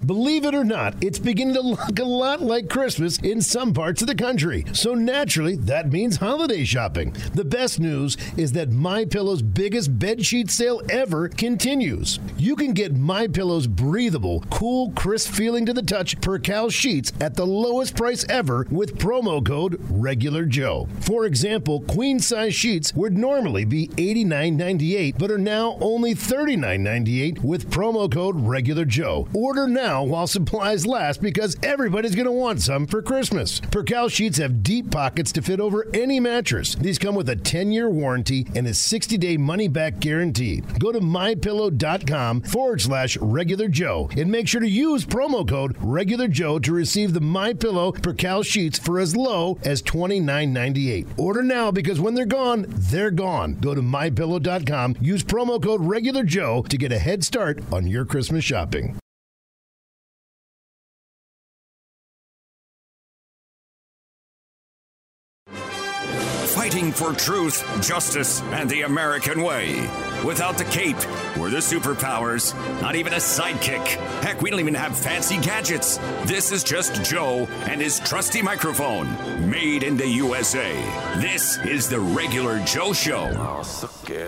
Believe it or not, it's beginning to look a lot like Christmas in some parts of the country. So naturally, that means holiday shopping. The best news is that MyPillow's biggest bedsheet sale ever continues. You can get MyPillow's breathable, cool, crisp feeling to the touch Percale sheets at the lowest price ever with promo code REGULARJOE. For example, queen-size sheets would normally be $89.98, but are now only $39.98 with promo code REGULARJOE. Order now while supplies last because everybody's going to want some for Christmas. Percale sheets have deep pockets to fit over any mattress. These come with a 10-year warranty and a 60-day money-back guarantee. Go to MyPillow.com/RegularJoe and make sure to use promo code REGULARJoe to receive the MyPillow Percale sheets for as low as $29.98. Order now because when they're gone, they're gone. Go to MyPillow.com, use promo code REGULARJoe to get a head start on your Christmas shopping. Fighting for truth, justice, and the American way. Without the cape or the superpowers, not even a sidekick. Heck, we don't even have fancy gadgets. This is just Joe and his trusty microphone, made in the USA. This is the Regular Joe Show. Oh, so good.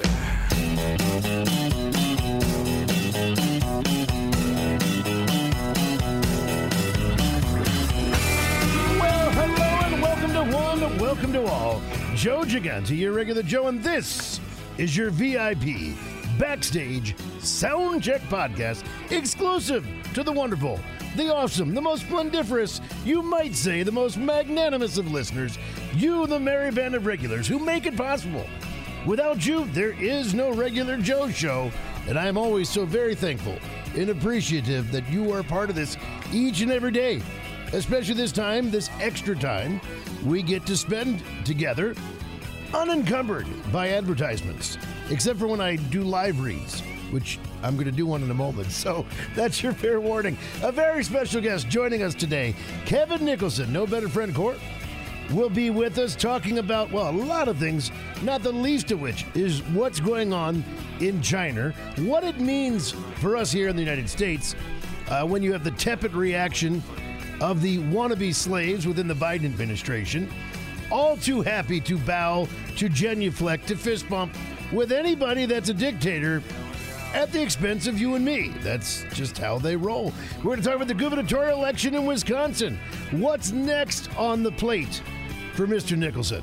Well, hello and welcome to one, welcome to all. Joe Gigante, your Regular Joe, and this is your VIP Backstage Soundcheck Podcast, exclusive to the wonderful, the awesome, the most splendiferous, you might say the most magnanimous of listeners, you, the merry band of regulars who make it possible. Without you, there is no Regular Joe Show, and I am always so very thankful and appreciative that you are part of this each and every day, especially this time, this extra time we get to spend together unencumbered by advertisements, except for when I do live reads, which I'm going to do one in a moment. So that's your fair warning. A very special guest joining us today, Kevin Nicholson, no better friend court, will be with us talking about, well, a lot of things, not the least of which is what's going on in China, what it means for us here in the United States when you have the tepid reaction of the wannabe slaves within the Biden administration, all too happy to bow, to genuflect, to fist bump with anybody that's a dictator at the expense of you and me. That's just how they roll. We're going to talk about the gubernatorial election in Wisconsin. What's next on the plate for Mr. Nicholson?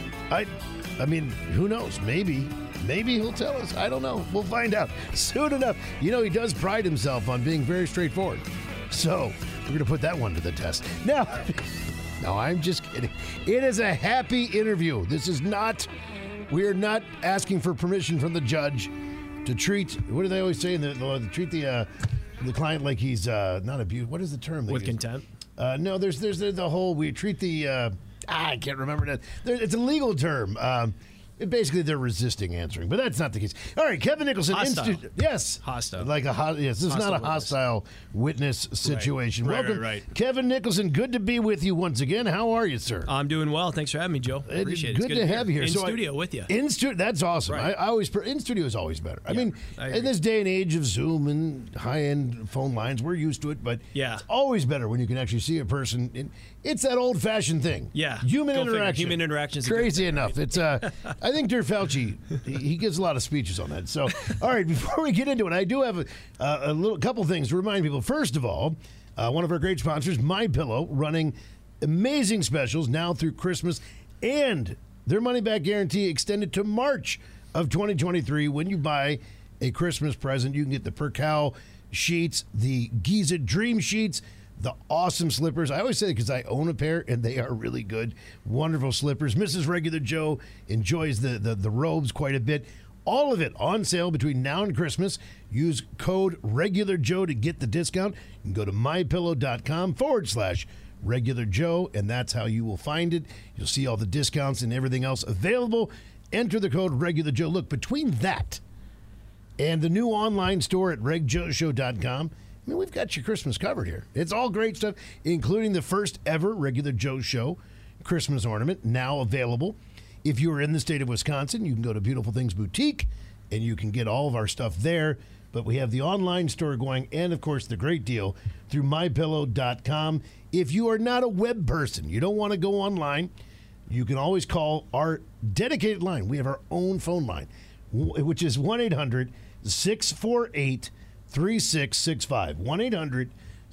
I mean, who knows? Maybe he'll tell us. I don't know. We'll find out soon enough. You know, he does pride himself on being very straightforward. So we're going to put that one to the test. Now, no, I'm just kidding. It is a happy interview. This is not, we are not asking for permission from the judge to treat, what do they always say? Treat the client like he's not abused. What is the term? With contempt? No, there's the whole, we treat the, I can't remember that. It's a legal term. Basically, they're resisting answering, but that's not the case. All right, Kevin Nicholson. Hostile. Yes. Hostile. Like yes, this is not a hostile witness situation. Right. Welcome, Right. Kevin Nicholson. Good to be with you once again. How are you, sir? I'm doing well. Thanks for having me, Joe. Appreciate it. Good to have you here. In studio with you. In studio, that's awesome. Right. I always in studio is always better. I mean, I agree. in this day and age of Zoom and high-end phone lines, we're used to it, but it's always better when you can actually see a person. It's that old-fashioned thing. Yeah. Human Go figure. interaction. Human interaction is crazy enough. It's I think Dirk Fauci, he gives a lot of speeches on that. So, all right, before we get into it, I do have a couple things to remind people. First of all, one of our great sponsors, MyPillow, running amazing specials now through Christmas, and their money-back guarantee extended to March of 2023. When you buy a Christmas present, you can get the Percale sheets, the Giza Dream sheets, the awesome slippers. I always say that because I own a pair, and they are really good. Wonderful slippers. Mrs. Regular Joe enjoys the robes quite a bit. All of it on sale between now and Christmas. Use code REGULARJOE to get the discount. You can go to mypillow.com/RegularJoe, and that's how you will find it. You'll see all the discounts and everything else available. Enter the code REGULARJoe. Look, between that and the new online store at regjoeshow.com, I mean, we've got your Christmas covered here. It's all great stuff, including the first ever Regular Joe Show Christmas ornament, now available. If you are in the state of Wisconsin, you can go to Beautiful Things Boutique, and you can get all of our stuff there. but we have the online store going, and of course the great deal through MyPillow.com. If you are not a web person, you don't want to go online, you can always call our dedicated line. We have our own phone line, which is 1-800-648-3665.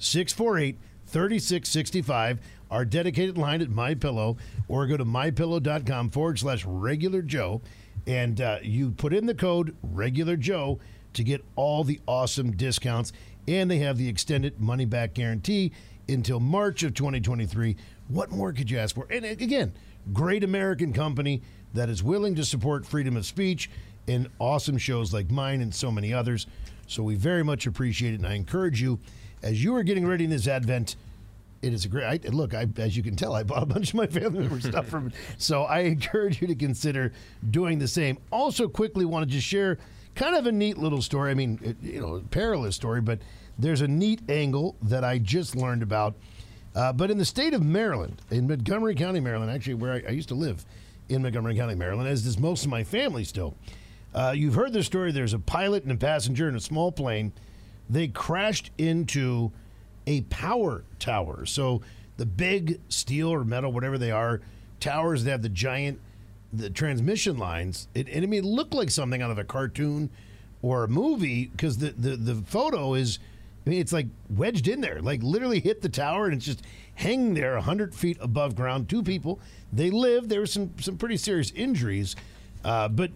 1-800-648-3665. Our dedicated line at MyPillow, or go to MyPillow.com/regular Joe, and you put in the code regular Joe to get all the awesome discounts, and they have the extended money-back guarantee until March of 2023. What more could you ask for? And again, great American company that is willing to support freedom of speech and awesome shows like mine and so many others. So we very much appreciate it, and I encourage you, as you are getting ready in this Advent, it is a great. As you can tell, I bought a bunch of my family member stuff from it. So I encourage you to consider doing the same. Also, quickly want to just share kind of a neat little story. I mean, perilous story, but there's a neat angle that I just learned about. But in the state of Maryland, in Montgomery County, Maryland, actually where I used to live in Montgomery County, Maryland, as does most of my family still. You've heard the story. There's a pilot and a passenger in a small plane. They crashed into a power tower. So the big steel or metal, whatever they are, towers that have the transmission lines. It looked like something out of a cartoon or a movie, because the photo is, it's like wedged in there, like literally hit the tower, and it's just hanging there 100 feet above ground. 2 people, they lived. There were some pretty serious injuries. But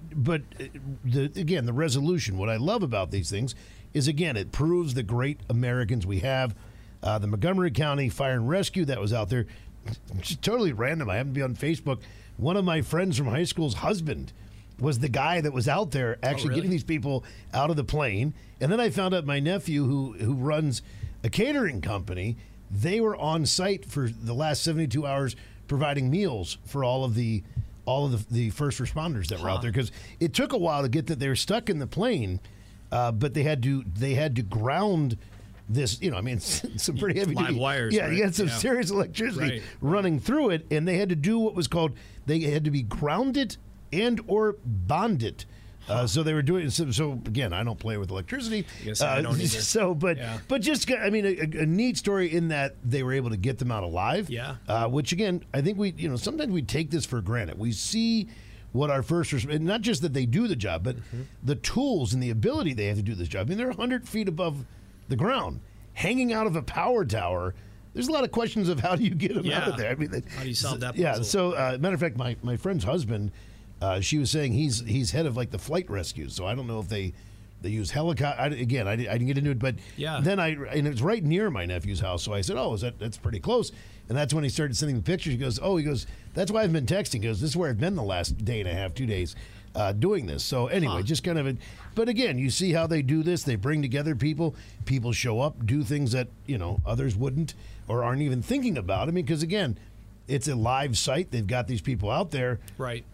again, the resolution, what I love about these things is, again, it proves the great Americans we have. The Montgomery County Fire and Rescue that was out there, just totally random. I happened to be on Facebook. One of my friends from high school's husband was the guy that was out there actually getting these people out of the plane. And then I found out my nephew, who runs a catering company, they were on site for the last 72 hours providing meals for all of the first responders that were out there, because it took a while to get that. They were stuck in the plane, but they had to ground this, some pretty heavy live wires. Yeah, right? you had some serious electricity running through it, and they had to do what was called, they had to be grounded and or bonded. So they were doing so again, I don't play with electricity. Yes, I don't either. So, but just, a neat story in that they were able to get them out alive. Yeah. Which again, I think we, sometimes we take this for granted. We see what our and not just that they do the job, but the tools and the ability they have to do this job. I mean, they're 100 feet above the ground, hanging out of a power tower. There's a lot of questions of how do you get them out of there. I mean, how do you solve that puzzle? Yeah. So, matter of fact, my friend's husband. She was saying he's head of like the flight rescues, so I don't know if they use helicopter. I didn't get into it, but then and it's right near my nephew's house, so I said, that's pretty close, and that's when he started sending me pictures. He goes, that's why I've been texting. He goes, this is where I've been the last day and a half, 2 days, doing this. So anyway, just kind of but again, you see how they do this. They bring together people show up, do things that others wouldn't or aren't even thinking about. I mean, because again, it's a live site. They've got these people out there, right?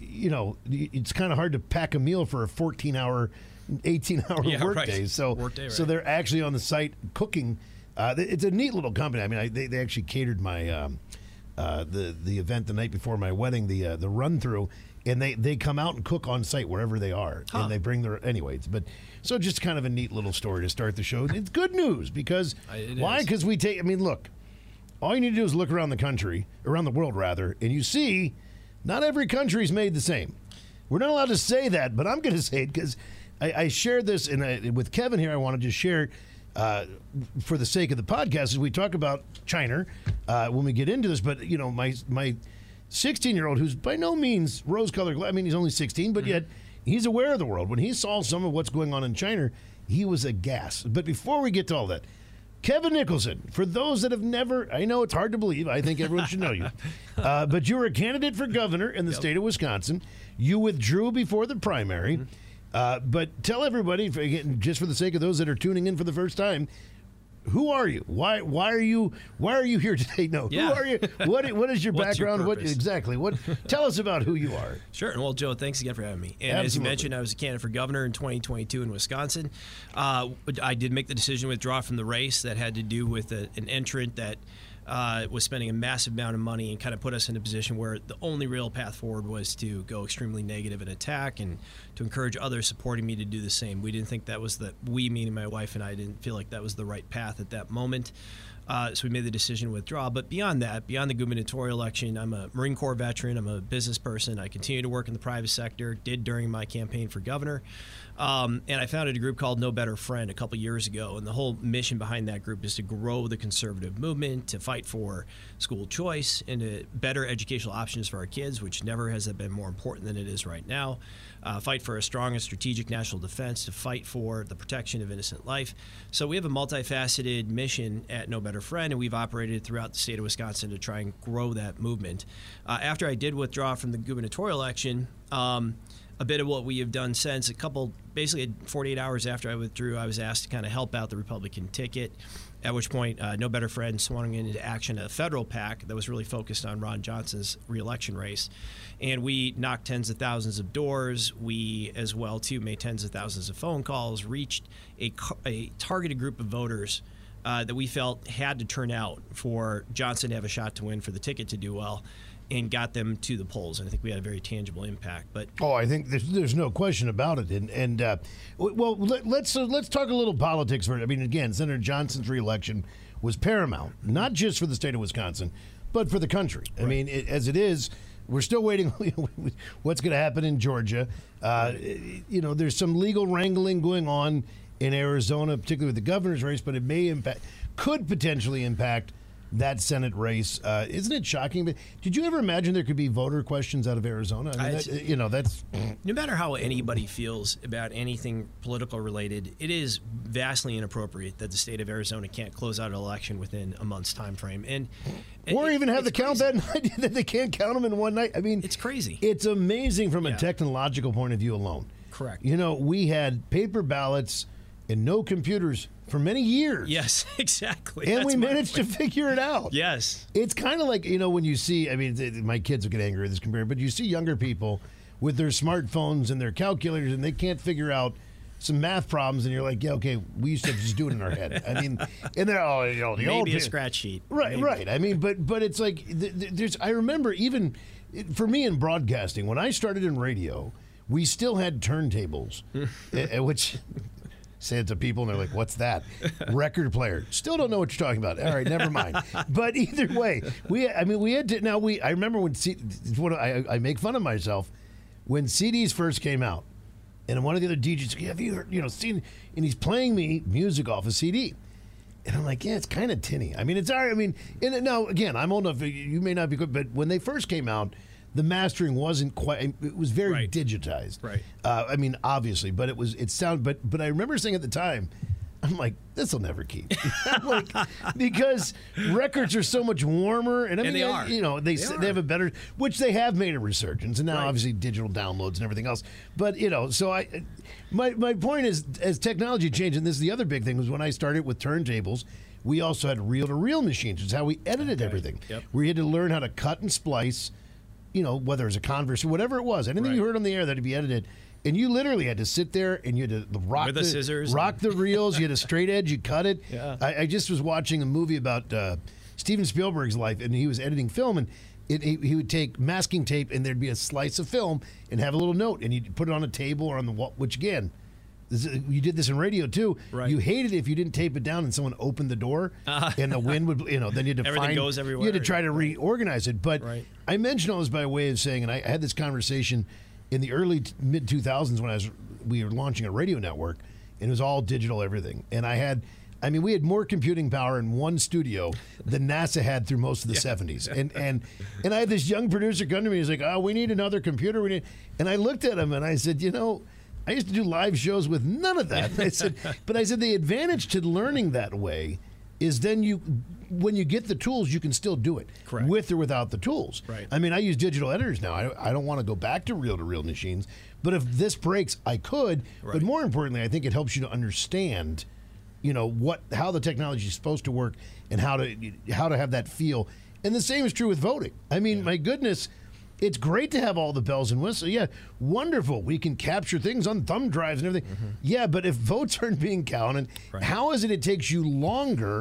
It's kind of hard to pack a meal for a 14-hour, 18-hour workday. So they're actually on the site cooking. It's a neat little company. I mean, they actually catered my the event the night before my wedding, the run through, and they come out and cook on site wherever they are, and they bring their But so just kind of a neat little story to start the show. It's good news because why? Because we take. I mean, look, all you need to do is look around the world rather, and you see. Not every country's made the same. We're not allowed to say that, but I'm going to say it because I shared this with Kevin here. I wanted to share for the sake of the podcast as we talk about China when we get into this. But, my 16-year-old, who's by no means rose-colored, I mean, he's only 16, but yet he's aware of the world. When he saw some of what's going on in China, he was aghast. But before we get to all that, Kevin Nicholson, for those that have never, I know it's hard to believe, I think everyone should know you, but you were a candidate for governor in the state of Wisconsin. You withdrew before the primary, but tell everybody, again, just for the sake of those that are tuning in for the first time, who are you? Why are you here today? No, who are you? What is your background? Tell us about who you are. Sure. Well, Joe, thanks again for having me. And as you mentioned, I was a candidate for governor in 2022 in Wisconsin. I did make the decision to withdraw from the race. That had to do with an entrant that was spending a massive amount of money and kind of put us in a position where the only real path forward was to go extremely negative and attack, and to encourage others supporting me to do the same. We didn't think that was meaning my wife and I, didn't feel like that was the right path at that moment. So we made the decision to withdraw. But beyond that, beyond the gubernatorial election, I'm a Marine Corps veteran. I'm a business person. I continue to work in the private sector, did during my campaign for governor. And I founded a group called No Better Friend a couple years ago. And the whole mission behind that group is to grow the conservative movement, to fight for school choice and to better educational options for our kids, which never has been more important than it is right now. Fight for a strong and strategic national defense, to fight for the protection of innocent life. So we have a multifaceted mission at No Better Friend, and we've operated throughout the state of Wisconsin to try and grow that movement. After I did withdraw from the gubernatorial election, a bit of what we have done since, basically 48 hours after I withdrew, I was asked to kind of help out the Republican ticket, at which point No Better Friend swung into action a federal PAC that was really focused on Ron Johnson's reelection race. And we knocked tens of thousands of doors. We, as well, too, made tens of thousands of phone calls, reached a targeted group of voters that we felt had to turn out for Johnson to have a shot to win, for the ticket to do well, and got them to the polls. And I think we had a very tangible impact. But I think there's no question about it. Let's talk a little politics for it. I mean, again, Senator Johnson's reelection was paramount, not just for the state of Wisconsin, but for the country. Right. I mean, as it is, we're still waiting what's going to happen in Georgia. There's some legal wrangling going on in Arizona, particularly with the governor's race, but it could potentially impact that Senate race. Isn't it shocking? But did you ever imagine there could be voter questions out of Arizona? I mean, that's no matter how anybody feels about anything political related, it is vastly inappropriate that the state of Arizona can't close out an election within a month's time frame, or even have the count that night. That they can't count them in one night. I mean, it's crazy. It's amazing from a technological point of view alone. Correct. We had paper ballots and no computers for many years. Yes, exactly. And we managed to figure it out. Yes. It's kind of like, when you see, I mean, my kids will get angry with this comparison, but you see younger people with their smartphones and their calculators, and they can't figure out some math problems, and you're like, yeah, okay, we used to just do it in our head. I mean, and they're all, the maybe old a scratch sheet. Right, maybe. Right. I mean, but it's like, I remember even, for me in broadcasting, when I started in radio, we still had turntables, which... Say it to people, and they're like, what's that? Record player. Still don't know what you're talking about. All right, never mind. But either way, I remember when, I make fun of myself, when CDs first came out, and one of the other DJs, have you heard, seen, and he's playing me music off a CD. And I'm like, yeah, it's kind of tinny. I mean, it's all right. I mean, and now, again, I'm old enough, you may not be good, but when they first came out, the mastering wasn't quite, it was very digitized. Right. I mean, obviously, but but I remember saying at the time, I'm like, this will never keep. Because records are so much warmer. And I mean, they are. They have a better, which they have made a resurgence. And now obviously digital downloads and everything else. But, so my point is, as technology changed, and this is the other big thing, was when I started with turntables, we also had reel-to-reel machines, which is how we edited everything. Yep. We had to learn how to cut and splice, whether it was a Converse or whatever it was, anything you heard on the air that had to be edited, and you literally had to sit there and you had to rock with the scissors, rock the reels. You had a straight edge, you cut it. Yeah. I just was watching a movie about Steven Spielberg's life, and he was editing film, and he would take masking tape, and there'd be a slice of film, and have a little note, and you'd put it on a table or on the wall. Which again, you did this in radio too. Right. You hated it if you didn't tape it down and someone opened the door and the wind would, then you had to everything goes everywhere. You had to try to reorganize it. But I mentioned all this by way of saying, and I had this conversation in the early mid 2000s when we were launching a radio network, and it was all digital everything. And we had more computing power in one studio than NASA had through most of the 70s. And I had this young producer come to me. He's like, "Oh, we need another computer." And I looked at him and I said, I used to do live shows with none of that. I said, the advantage to learning that way is then when you get the tools, you can still do it. Correct. With or without the tools. Right. I mean, I use digital editors now. I don't want to go back to reel machines, but if this breaks, I could. Right. But more importantly, I think it helps you to understand, how the technology is supposed to work and how to have that feel. And the same is true with voting. I mean, my goodness. It's great to have all the bells and whistles. Yeah, wonderful. We can capture things on thumb drives and everything. Mm-hmm. Yeah, but if votes aren't being counted, how is it takes you longer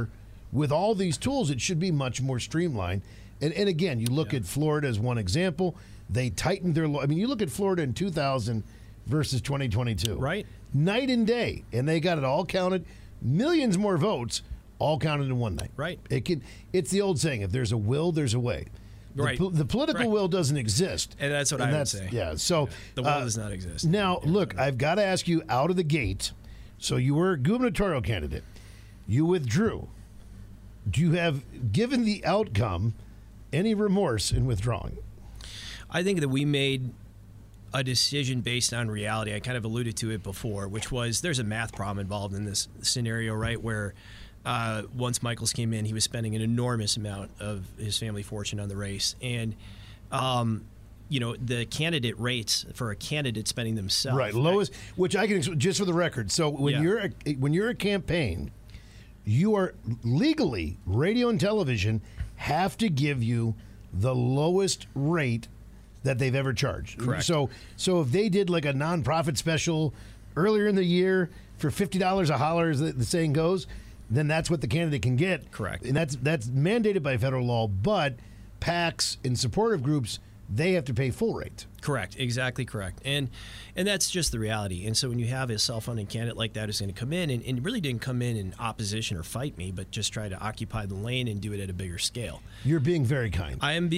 with all these tools, it should be much more streamlined. And again, you look at Florida as one example. They tightened their law. I mean, you look at Florida in 2000 versus 2022. Right. Night and day. And they got it all counted. Millions more votes, all counted in one night. Right. It's the old saying, if there's a will, there's a way. Right. The political will doesn't exist. And that's what I would say. Yeah. So the will does not exist. Now, look, I've got to ask you out of the gate. So you were a gubernatorial candidate. You withdrew. Do you have, given the outcome, any remorse in withdrawing? I think that we made a decision based on reality. I kind of alluded to it before, which was there's a math problem involved in this scenario, right, where once Michaels came in, he was spending an enormous amount of his family fortune on the race. And, the candidate rates for a candidate spending themselves. Right, lowest, which I can, just for the record. So when you're a campaign, you are legally, radio and television have to give you the lowest rate that they've ever charged. Correct. So if they did like a nonprofit special earlier in the year for $50 a holler, as the saying goes, then that's what the candidate can get. Correct. And that's mandated by federal law, but PACs and supportive groups, they have to pay full rate. Correct. Exactly correct. And that's just the reality. And so when you have a self-funding candidate like that who's going to come in and really didn't come in opposition or fight me, but just try to occupy the lane and do it at a bigger scale. You're being very kind. I am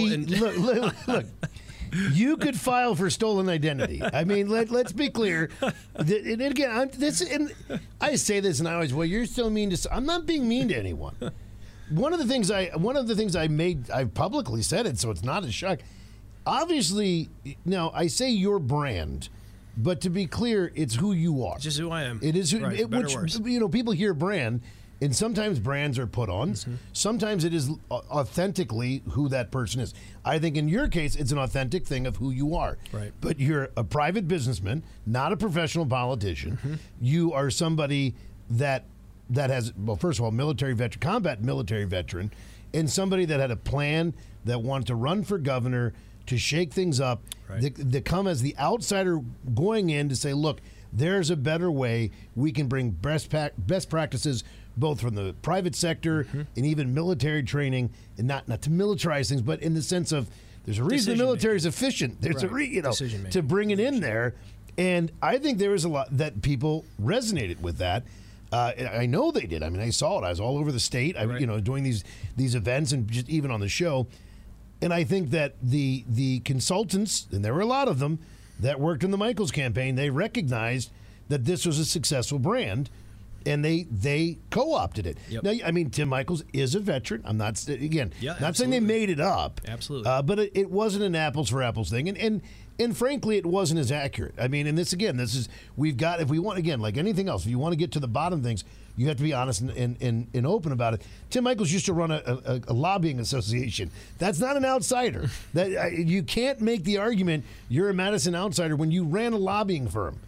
look. You could file for stolen identity. I mean, let's be clear. And again, I say this, and I always, well, you're so mean to. I'm not being mean to anyone. One of the things I've publicly said it, so it's not a shock. Obviously, now I say your brand, but to be clear, it's who you are. It's just who I am. It is, right, which people hear brand. And sometimes brands are put on. Mm-hmm. Sometimes it is authentically who that person is. I think in your case, it's an authentic thing of who you are. Right. But you're a private businessman, not a professional politician. Mm-hmm. You are somebody that has, well, first of all, combat military veteran, and somebody that had a plan that wanted to run for governor to shake things up, right. that come as the outsider going in to say, look, there's a better way. We can bring best practices both from the private sector and even military training, and not to militarize things, but in the sense of there's a reason the military is efficient. There's a to bring it in there. And I think there was a lot that people resonated with that. I know they did. I mean, I saw it. I was all over the state, doing these events and just even on the show. And I think that the consultants, and there were a lot of them, that worked in the Michaels campaign, they recognized that this was a successful brand, and they co-opted it. Yep. Now, I mean, Tim Michaels is a veteran. I'm not saying they made it up. Absolutely. But it wasn't an apples for apples thing, and frankly, it wasn't as accurate. I mean, and this is we've got, if we want, again, like anything else, if you want to get to the bottom of things, you have to be honest and open about it. Tim Michaels used to run a lobbying association. That's not an outsider. You can't make the argument you're a Madison outsider when you ran a lobbying firm.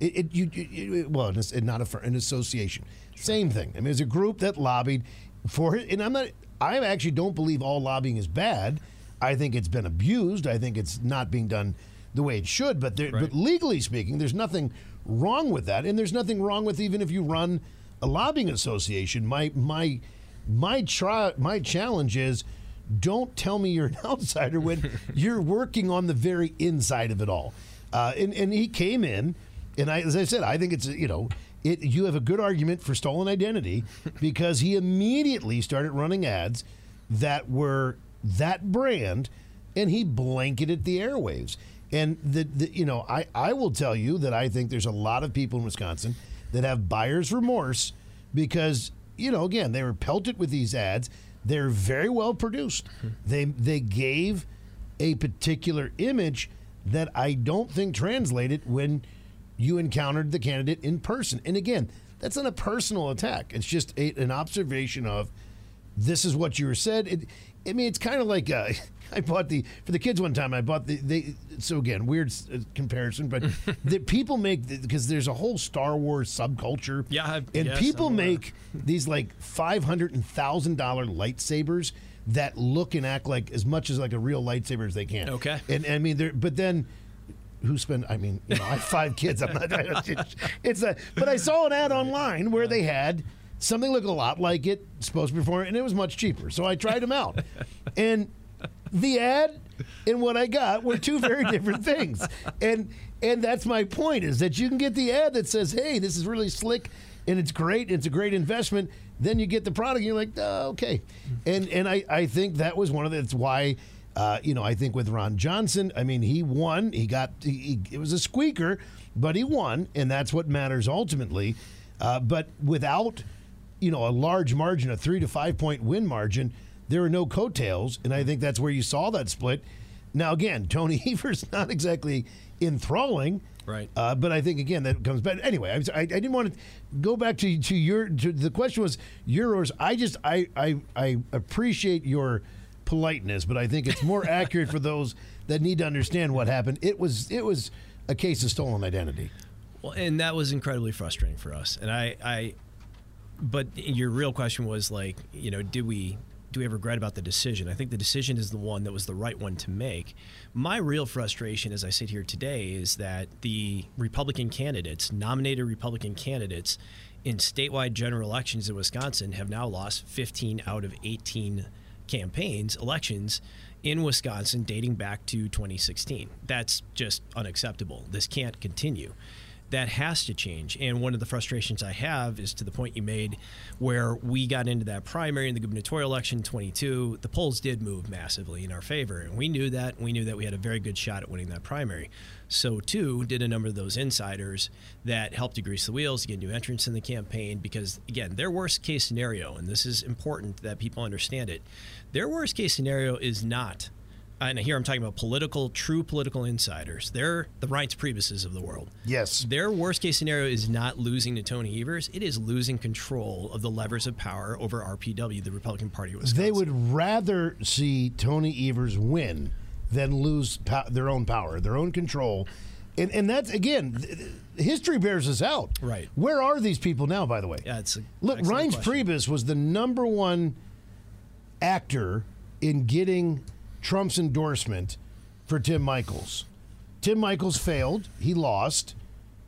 It's not a firm, an association. Same thing. I mean, it's a group that lobbied for it. And I actually don't believe all lobbying is bad. I think it's been abused. I think it's not being done the way it should. But legally speaking, there's nothing wrong with that. And there's nothing wrong with even if you run a lobbying association. My challenge is, don't tell me you're an outsider when you're working on the very inside of it all. And he came in, and as I said, I think it's you have a good argument for stolen identity because he immediately started running ads that were that brand, and he blanketed the airwaves. And I will tell you that I think there's a lot of people in Wisconsin that have buyer's remorse because, again, they were pelted with these ads. They're very well produced. They gave a particular image that I don't think translated when you encountered the candidate in person. And again, that's not a personal attack. It's just an observation of this is what you were said. It's kind of like I bought for the kids one time. I bought so again, weird comparison, but the people make because there's a whole Star Wars subculture. Yeah, people make these like $500 and $1,000 lightsabers that look and act like as much as like a real lightsaber as they can. Okay, and I mean, but then. Who spend? I have 5 kids. I'm not. But I saw an ad online where they had something looked a lot like it supposed to be for, and it was much cheaper. So I tried them out. And the ad and what I got were two very different things. And that's my point, is that you can get the ad that says, hey, this is really slick and it's great, it's a great investment. Then you get the product and you're like, oh, okay. And I think that was one of that's why I think with Ron Johnson, I mean, he won. It was a squeaker, but he won, and that's what matters ultimately. But without, a large margin, a 3 to 5 point win margin, there are no coattails, and I think that's where you saw that split. Now, again, Tony Evers not exactly enthralling, right? But I think again that comes back. Anyway, I didn't want to go back to the question was yours. I appreciate your politeness, but I think it's more accurate for those that need to understand what happened. It was a case of stolen identity. Well, and that was incredibly frustrating for us. And but your real question was like, do we have regret about the decision? I think the decision is the one that was the right one to make. My real frustration as I sit here today is that the nominated Republican candidates in statewide general elections in Wisconsin have now lost 15 out of 18 elections in Wisconsin dating back to 2016. That's just unacceptable. This can't continue. That has to change. And one of the frustrations I have is to the point you made where we got into that primary in the gubernatorial election 22. The polls did move massively in our favor. And we knew that. We knew that we had a very good shot at winning that primary. So, too, did a number of those insiders that helped to grease the wheels to get new entrants in the campaign because, again, their worst case scenario, and this is important that people understand it, their worst case scenario is not, and here I'm talking about true political insiders. They're the Reince Priebuses of the world. Yes. Their worst case scenario is not losing to Tony Evers. It is losing control of the levers of power over RPW, the Republican Party of Wisconsin. They would rather see Tony Evers win than lose their own power, their own control. And that's, again, history bears us out. Right. Where are these people now, by the way? Yeah, it's Look, Reince Priebus was the number one actor in getting Trump's endorsement for Tim Michels. Tim Michels failed. He lost.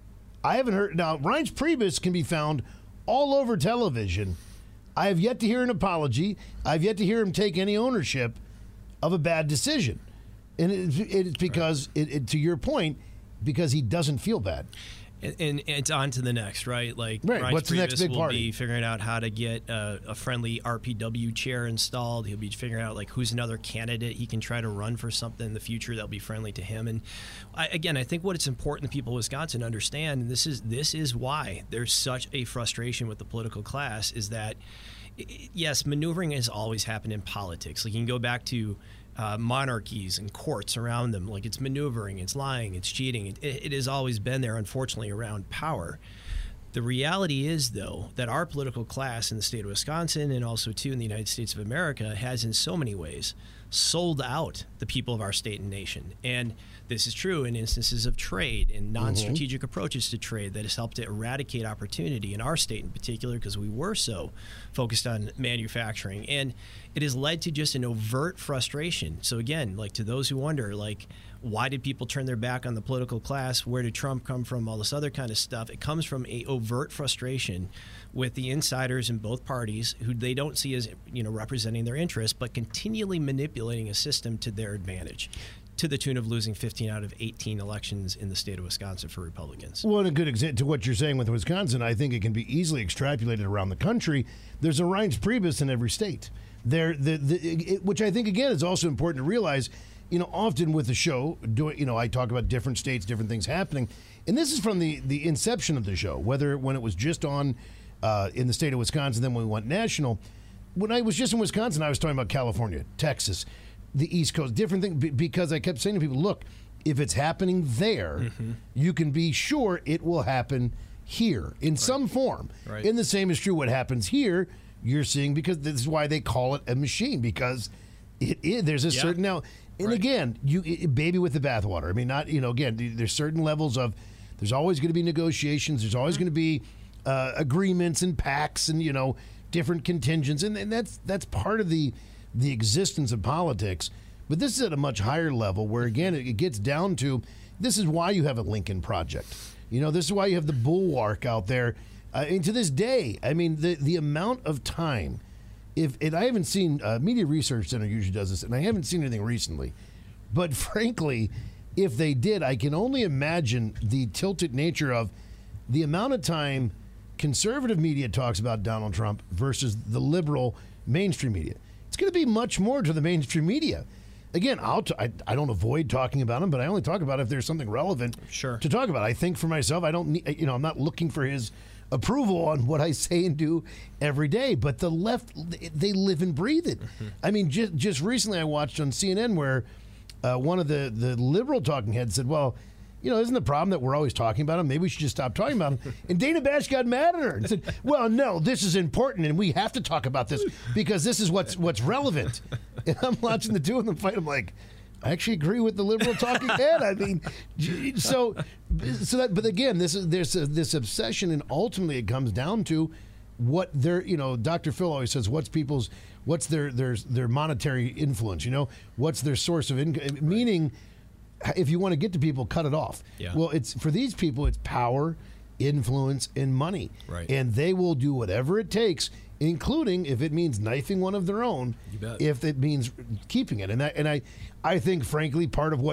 I haven't heard. Now, Reince Priebus can be found all over television. I have yet to hear an apology. I've yet to hear him take any ownership of a bad decision. And it's because, to your point, because he doesn't feel bad. And it's on to the next, right? Like, right. What's the next big will party? be figuring out how to get a friendly RPW chair installed. He'll be figuring out like who's another candidate he can try to run for something in the future that'll be friendly to him. And I think what it's important that people of Wisconsin understand, and this is why there's such a frustration with the political class, is that yes, maneuvering has always happened in politics. Like you can go back to monarchies and courts around them. Like it's maneuvering, it's lying, it's cheating. It has always been there, unfortunately, around power. The reality is, though, that our political class in the state of Wisconsin and also, too, in the United States of America has in so many ways sold out the people of our state and nation. And this is true in instances of trade and non-strategic approaches to trade that has helped to eradicate opportunity in our state in particular because we were so focused on manufacturing. And it has led to just an overt frustration. So again, like to those who wonder, like, why did people turn their back on the political class? Where did Trump come from? All this other kind of stuff. It comes from a overt frustration with the insiders in both parties who they don't see as, representing their interests, but continually manipulating a system to their advantage, to the tune of losing 15 out of 18 elections in the state of Wisconsin for Republicans. Well, a good example to what you're saying with Wisconsin, I think it can be easily extrapolated around the country. There's a Reince Priebus in every state. Which I think, again, is also important to realize. Often with the show, I talk about different states, different things happening. And this is from the inception of the show, whether when it was just on in the state of Wisconsin, then when we went national. When I was just in Wisconsin, I was talking about California, Texas, the East Coast, different things, because I kept saying to people, look, if it's happening there, you can be sure it will happen here in some form. Right. And the same is true what happens here, you're seeing, because this is why they call it a machine, because there's a certain now. And again, baby with the bathwater. I mean, not, again, there's certain levels of, there's always going to be negotiations. There's always going to be agreements and pacts and, different contingents. And that's part of the existence of politics. But this is at a much higher level where, again, it gets down to, this is why you have a Lincoln Project. This is why you have the Bulwark out there And to this day, I mean, the amount of time, and I haven't seen, Media Research Center usually does this, and I haven't seen anything recently, but frankly, if they did, I can only imagine the tilted nature of the amount of time conservative media talks about Donald Trump versus the liberal mainstream media. It's going to be much more to the mainstream media. Again, I don't avoid talking about him, but I only talk about it if there's something relevant to talk about. I think for myself, I don't need, I'm not looking for his approval on what I say and do every day. But the left, they live and breathe it. Mm-hmm. I mean, just recently I watched on CNN where one of the liberal talking heads said, well, isn't the problem that we're always talking about him? Maybe we should just stop talking about him. And Dana Bash got mad at her and said, well, no, this is important, and we have to talk about this because this is what's relevant. And I'm watching the two of them fight. I'm like, I actually agree with the liberal talking head. I mean, but again, there's this obsession, and ultimately it comes down to what their, Dr. Phil always says, what's their monetary influence, what's their source of income, right. Meaning, if you want to get to people, cut it off. Yeah. Well, for these people, it's power, influence, and money. Right. And they will do whatever it takes, including if it means knifing one of their own, if it means keeping it. And I think, frankly, part of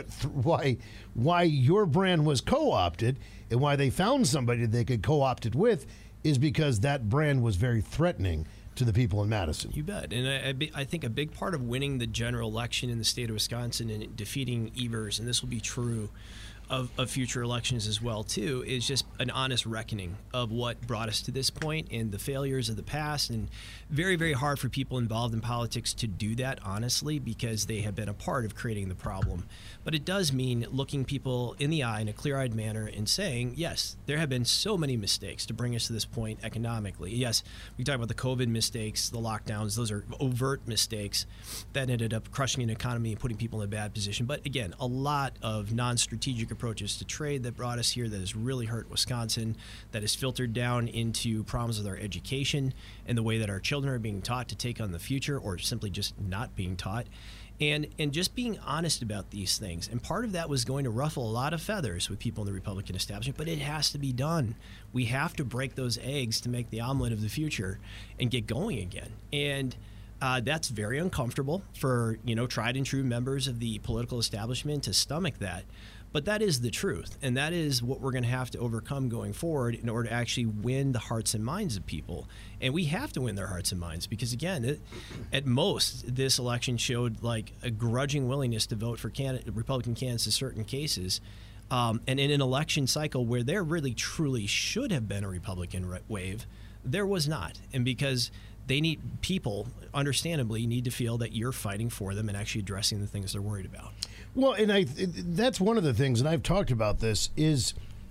why your brand was co-opted and why they found somebody that they could co-opt it with is because that brand was very threatening to the people in Madison. You bet. And I think a big part of winning the general election in the state of Wisconsin and defeating Evers, and this will be true of future elections as well, too, is just an honest reckoning of what brought us to this point and the failures of the past. And very, very hard for people involved in politics to do that, honestly, because they have been a part of creating the problem. But it does mean looking people in the eye in a clear-eyed manner and saying, yes, there have been so many mistakes to bring us to this point economically. Yes, we talk about the COVID mistakes, the lockdowns. Those are overt mistakes that ended up crushing an economy and putting people in a bad position. But again, a lot of non-strategic approaches to trade that brought us here that has really hurt Wisconsin, that has filtered down into problems with our education and the way that our children are being taught to take on the future or simply just not being taught. And just being honest about these things. And part of that was going to ruffle a lot of feathers with people in the Republican establishment, but it has to be done. We have to break those eggs to make the omelet of the future and get going again. And that's very uncomfortable for, tried and true members of the political establishment to stomach that. But that is the truth, and that is what we're going to have to overcome going forward in order to actually win the hearts and minds of people. And we have to win their hearts and minds because, again, at most, this election showed like a grudging willingness to vote for Republican candidates in certain cases. And in an election cycle where there really truly should have been a Republican wave, there was not. And because people, understandably, need to feel that you're fighting for them and actually addressing the things they're worried about. Well, and that's one of the things, and I've talked about this, is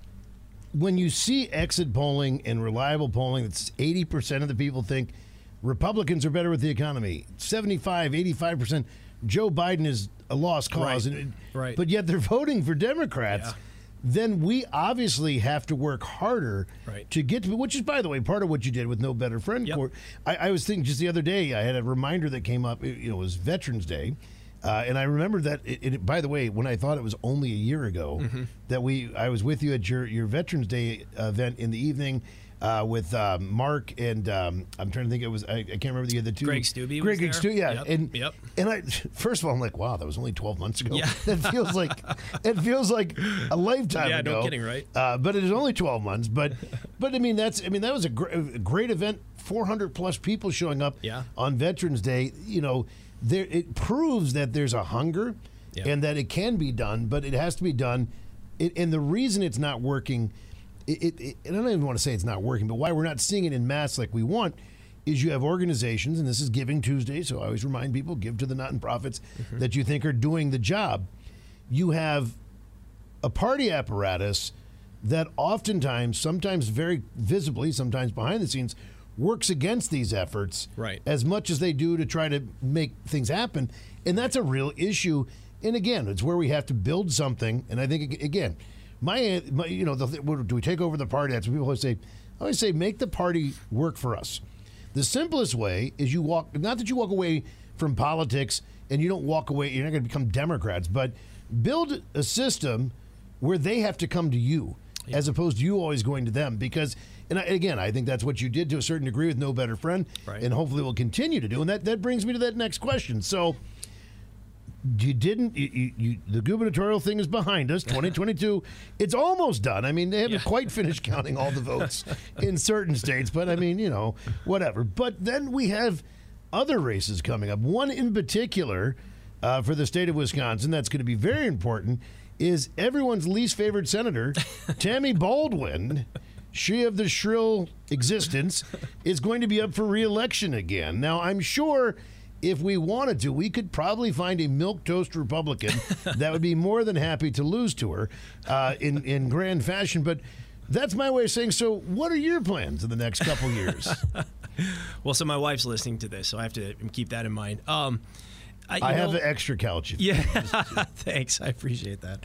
when you see exit polling and reliable polling, that's 80% of the people think Republicans are better with the economy. 75, 85%. Joe Biden is a lost cause. Right. But yet they're voting for Democrats. Yeah. Then we obviously have to work harder to get to, which is, by the way, part of what you did with No Better Friend Court. I was thinking just the other day, I had a reminder that came up, it was Veterans Day. And I remember that, by the way, when I thought it was only a year ago, that I was with you at your Veterans Day event in the evening with Mark and I'm trying to think, I can't remember the other two. Greg Stubbe was there. Stubbe, yeah. Yep. And I, first of all, I'm like, wow, that was only 12 months ago. Yeah. It feels like a lifetime ago. Yeah, no kidding, right? But it is only 12 months. But I mean, that was a great event. 400 plus people showing up on Veterans Day. It proves that there's a hunger and that it can be done, but it has to be done. And the reason it's not working, and I don't even want to say it's not working, but why we're not seeing it in mass like we want is you have organizations, and this is Giving Tuesday, so I always remind people, give to the not-for-profits that you think are doing the job. You have a party apparatus that oftentimes, sometimes very visibly, sometimes behind the scenes, works against these efforts as much as they do to try to make things happen. And that's a real issue. And again, it's where we have to build something. And I think, again, do we take over the party? That's what people always say. I always say, make the party work for us. The simplest way is not that you walk away from politics and you don't walk away, you're not going to become Democrats, but build a system where they have to come to you as opposed to you always going to them. Because And again, I think that's what you did to a certain degree with No Better Friend, Right. and hopefully will continue to do. And that brings me to that next question. So the gubernatorial thing is behind us. 2022, it's almost done. I mean, they haven't quite finished counting all the votes in certain states, but I mean, whatever. But then we have other races coming up. One in particular for the state of Wisconsin that's going to be very important is everyone's least favorite senator, Tammy Baldwin. She of the shrill existence is going to be up for re-election again. Now, I'm sure if we wanted to, we could probably find a milquetoast Republican that would be more than happy to lose to her in grand fashion. But that's my way of saying, so what are your plans in the next couple years? Well, so my wife's listening to this, so I have to keep that in mind. I have an extra couch. Yeah, thanks. I appreciate that.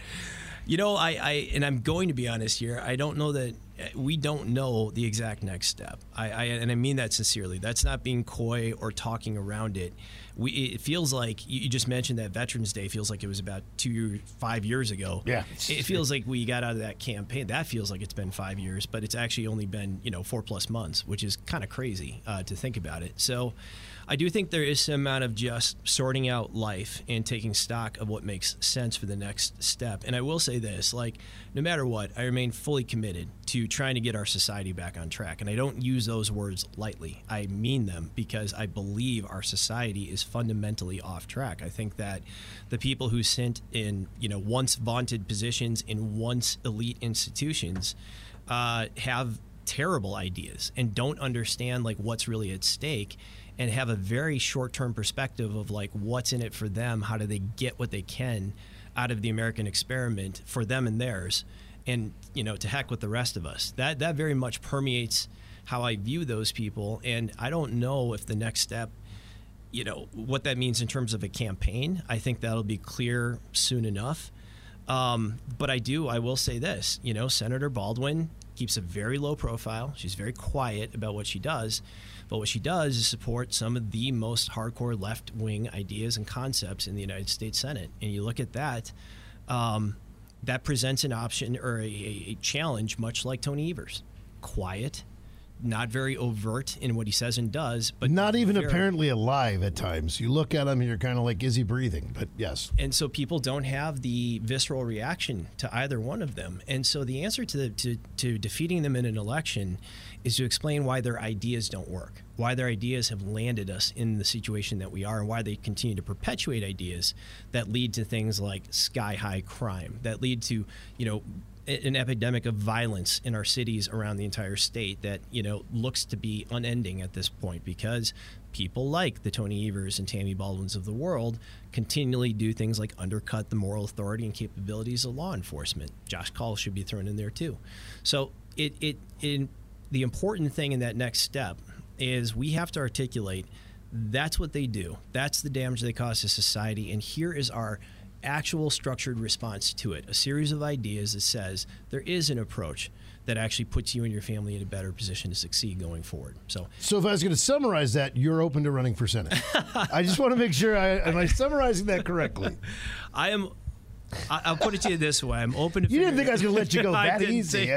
And I'm going to be honest here. I don't know that we don't know the exact next step. And I mean that sincerely. That's not being coy or talking around it. It feels like you just mentioned that Veterans Day feels like it was about 5 years ago. Yeah. It feels like we got out of that campaign. That feels like it's been 5 years, but it's actually only been 4+ months, which is kind of crazy to think about it. So I do think there is some amount of just sorting out life and taking stock of what makes sense for the next step. And I will say this, no matter what, I remain fully committed to trying to get our society back on track. And I don't use those words lightly. I mean them because I believe our society is fundamentally off track. I think that the people who sit in, once vaunted positions in once elite institutions have terrible ideas and don't understand what's really at stake, and have a very short-term perspective of what's in it for them. How do they get what they can out of the American experiment for them and theirs, and to heck with the rest of us. That very much permeates how I view those people. And I don't know if the next step, what that means in terms of a campaign. I think that'll be clear soon enough. But I will say this, Senator Baldwin keeps a very low profile. She's very quiet about what she does. But what she does is support some of the most hardcore left-wing ideas and concepts in the United States Senate. And you look at that, that presents an option or a challenge much like Tony Evers. Quiet, not very overt in what he says and does, but not even apparently alive at times. You look at him and you're kind of like, is he breathing? But yes. And so people don't have the visceral reaction to either one of them. And so the answer to defeating them in an election is to explain why their ideas don't work, why their ideas have landed us in the situation that we are, and why they continue to perpetuate ideas that lead to things like sky-high crime, that lead to, an epidemic of violence in our cities around the entire state that, looks to be unending at this point, because people like the Tony Evers and Tammy Baldwins of the world continually do things like undercut the moral authority and capabilities of law enforcement. Josh Call should be thrown in there too. So the important thing in that next step is we have to articulate that's what they do. That's the damage they cause to society. And here is our actual structured response to it, a series of ideas that says there is an approach that actually puts you and your family in a better position to succeed going forward. So if I was going to summarize that, you're open to running for Senate. I just want to make sure, am I summarizing that correctly? I am. I'll put it to you this way. I'm open to You didn't think I was going to let you go that easy.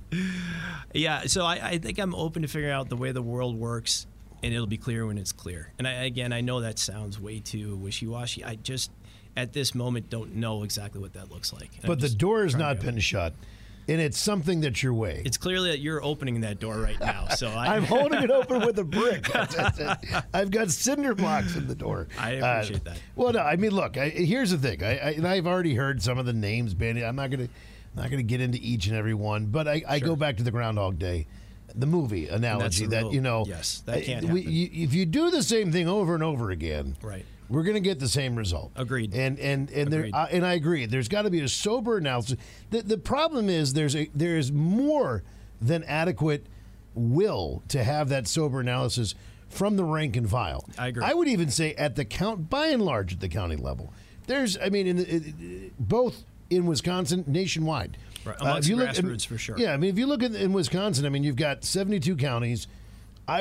Yeah, so I think I'm open to figuring out the way the world works, and it'll be clear when it's clear. And I know that sounds way too wishy-washy. I just, at this moment, don't know exactly what that looks like. But the door has not been shut, and it's something that's your way. It's clearly that you're opening that door right now. So I'm holding it open with a brick. I've got cinder blocks in the door. I appreciate that. Well, no, I mean, look, here's the thing. I've already heard some of the names bandied. I'm not going to get into each and every one, but I go back to the Groundhog Day, the movie analogy that yes, that can't happen. If you do the same thing over and over again, right, we're going to get the same result. Agreed. And Agreed. And I agree. There's got to be a sober analysis. The problem is there's more than adequate will to have that sober analysis from the rank and file. I agree. I would even say by and large at the county level. There's, both in Wisconsin, nationwide. Right. Amongst grassroots, for sure. Yeah, if you look in Wisconsin, you've got 72 counties. I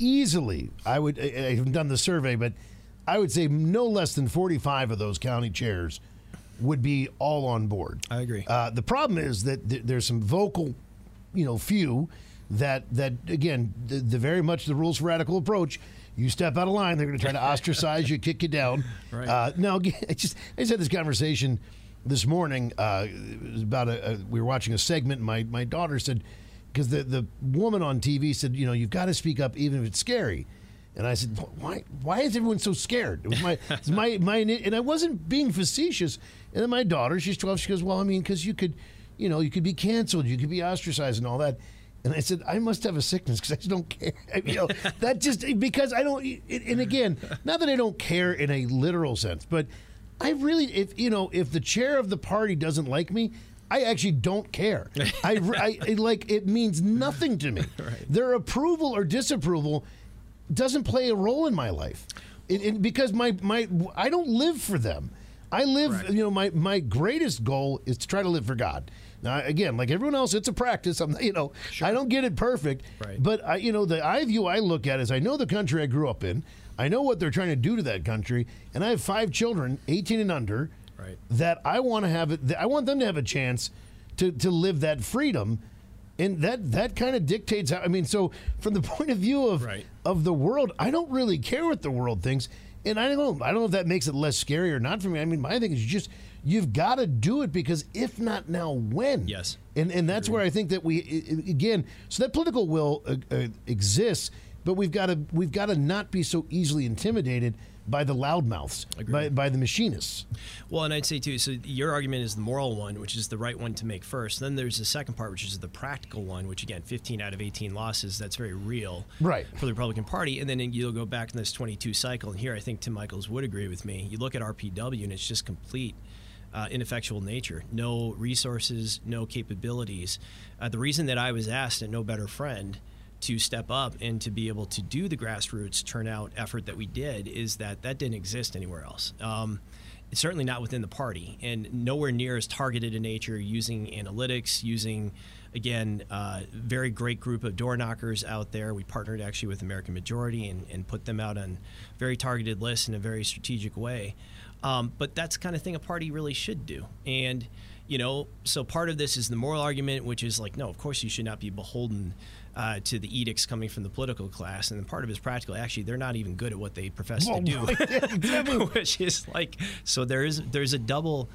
haven't done the survey, but I would say no less than 45 of those county chairs would be all on board. I agree. The problem is that there's some vocal, few that again, the very much the rules for radical approach. You step out of line, they're going to try to ostracize you, kick you down. Right. No, I just had this conversation this morning. It was about we were watching a segment. And my daughter said, because the woman on TV said, you've got to speak up even if it's scary. And I said, why is everyone so scared? It was my and I wasn't being facetious. And then my daughter, she's 12, she goes, well, I mean, because you could be canceled, you could be ostracized and all that. And I said, I must have a sickness because I just don't care. That just because I don't. And again, not that I don't care in a literal sense, but I really, if the chair of the party doesn't like me, I actually don't care. I like it means nothing to me. Right. Their approval or disapproval doesn't play a role in my life, because I don't live for them. I live. Right. My greatest goal is to try to live for God. Now, again, like everyone else, it's a practice. Sure. I don't get it perfect. Right. But the eye view I look at is I know the country I grew up in. I know what they're trying to do to that country, and I have 5 children, 18 and under, right, that I want to have. I want them to have a chance to live that freedom, and that kind of dictates how. I mean, so from the point of view of the world, I don't really care what the world thinks, and I don't know if that makes it less scary or not for me. I mean, my thing is you've got to do it, because if not now, when? Yes. And that's where I think that so that political will exists, but we've got to not be so easily intimidated by the loudmouths, by the machinists. Well, and I'd say too, so your argument is the moral one, which is the right one to make first. Then there's the second part, which is the practical one, which again, 15 out of 18 losses, that's very real for the Republican Party. And then you'll go back in this 22 cycle, and here I think Tim Michels would agree with me. You look at RPW, and it's just complete ineffectual nature. No resources, no capabilities. The reason that I was asked at No Better Friend to step up and to be able to do the grassroots turnout effort that we did is that didn't exist anywhere else. It's certainly not within the party, and nowhere near as targeted in nature, using analytics, using, again, very great group of door knockers out there. We partnered actually with American Majority and put them out on very targeted lists in a very strategic way. But that's the kind of thing a party really should do. And, so part of this is the moral argument, which is like, no, of course you should not be beholden to the edicts coming from the political class. And then part of it is practical. Actually, they're not even good at what they profess to do. Which is like, so there's a double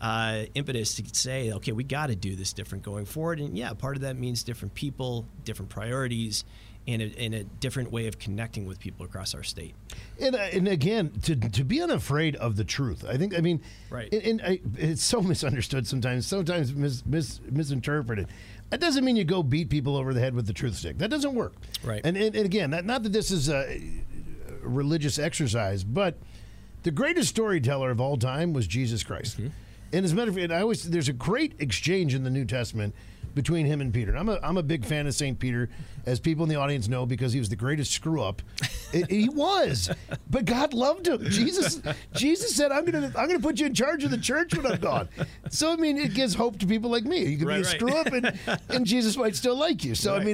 impetus to say, okay, we got to do this different going forward. And yeah, part of that means different people, different priorities, and a different way of connecting with people across our state. And again, to be unafraid of the truth. Right. It's so misunderstood sometimes misinterpreted. That doesn't mean you go beat people over the head with the truth stick. That doesn't work. Right. And again, not that this is a religious exercise, but the greatest storyteller of all time was Jesus Christ. Mm-hmm. And as a matter of fact, there's a great exchange in the New Testament between him and Peter. And I'm a big fan of St. Peter, as people in the audience know, because he was the greatest screw-up. He was. But God loved him. Jesus said, I'm gonna put you in charge of the church when I'm gone. So, it gives hope to people like me. You can be a screw-up, and Jesus might still like you. So,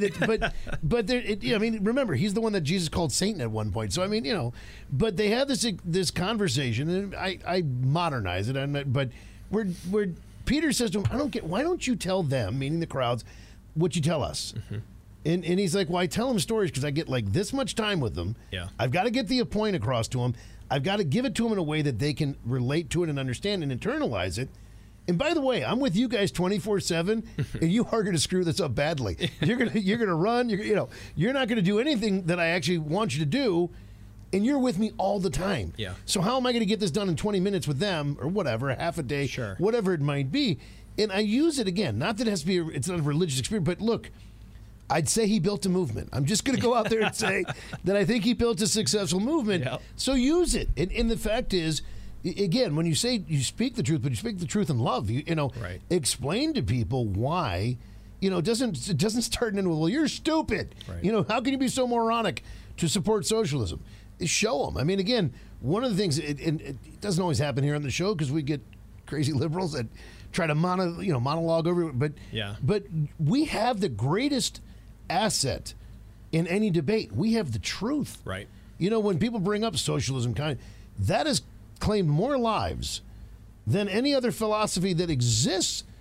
remember, he's the one that Jesus called Satan at one point. So, but they have this conversation, and I modernize it, but we're Peter says to him, why don't you tell them, meaning the crowds, what you tell us? Mm-hmm. And he's like, well, I tell them stories because I get like this much time with them. Yeah. I've got to get the point across to them. I've got to give it to them in a way that they can relate to it and understand and internalize it. And by the way, I'm with you guys 24/7, and you are going to screw this up badly. You're gonna run. You're not going to do anything that I actually want you to do. And you're with me all the time. Yeah. So how am I going to get this done in 20 minutes with them, or whatever, half a day, whatever it might be? And I use it again. Not that it has to be. It's not a religious experience, but look, I'd say he built a movement. I'm just going to go out there and say that I think he built a successful movement. Yep. So use it. And the fact is, again, when you say you speak the truth, but you speak the truth in love, explain to people why. It doesn't start in with, well, you're stupid. Right. How can you be so moronic to support socialism? Show them. Again, one of the things, it doesn't always happen here on the show because we get crazy liberals that try to monologue over it. But we have the greatest asset in any debate. We have the truth. Right. When people bring up socialism, that has claimed more lives than any other philosophy that exists.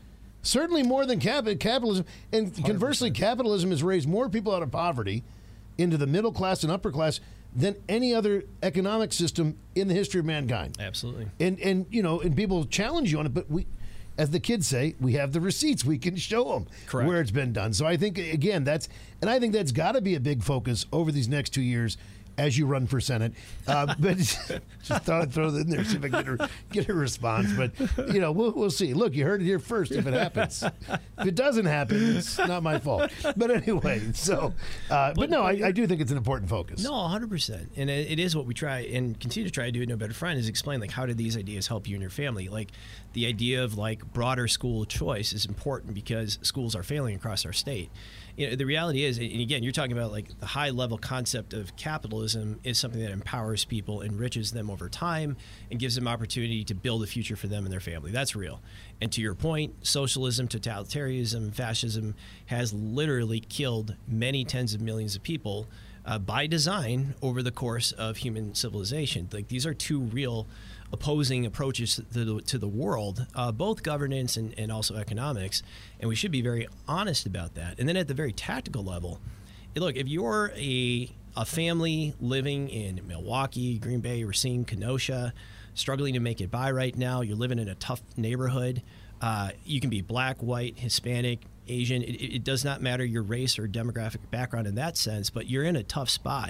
Certainly more than capitalism. And 100%. Conversely, capitalism has raised more people out of poverty into the middle class and upper class than any other economic system in the history of mankind. Absolutely. And you know, and people challenge you on it, but we, as the kids say, we have the receipts. We can show them where it's been done. So I think, again, that's got to be a big focus over these next 2 years as you run for Senate. But just thought I'd throw it in there, see if I can get a response. But, you know, we'll see. Look, you heard it here first if it happens. If it doesn't happen, it's not my fault. But anyway, so, but no, I do think it's an important focus. No, 100%. And it is what we try and continue to try to do at No Better Friend is explain, like, how do these ideas help you and your family? Like, the idea of, like, broader school choice is important because schools are failing across our state. You know, the reality is, and again, you're talking about like the high level concept of capitalism is something that empowers people, enriches them over time, and gives them opportunity to build a future for them and their family. That's real. And to your point, socialism, totalitarianism, fascism has literally killed many tens of millions of people by design over the course of human civilization. Like, these are two real opposing approaches to the world, both governance and also economics, and we should be very honest about that. And then at the very tactical level, look, if you're a family living in Milwaukee, Green Bay, Racine, Kenosha, struggling to make it by right now, you're living in a tough neighborhood, you can be black, white, Hispanic, Asian, it does not matter your race or demographic background in that sense, but you're in a tough spot.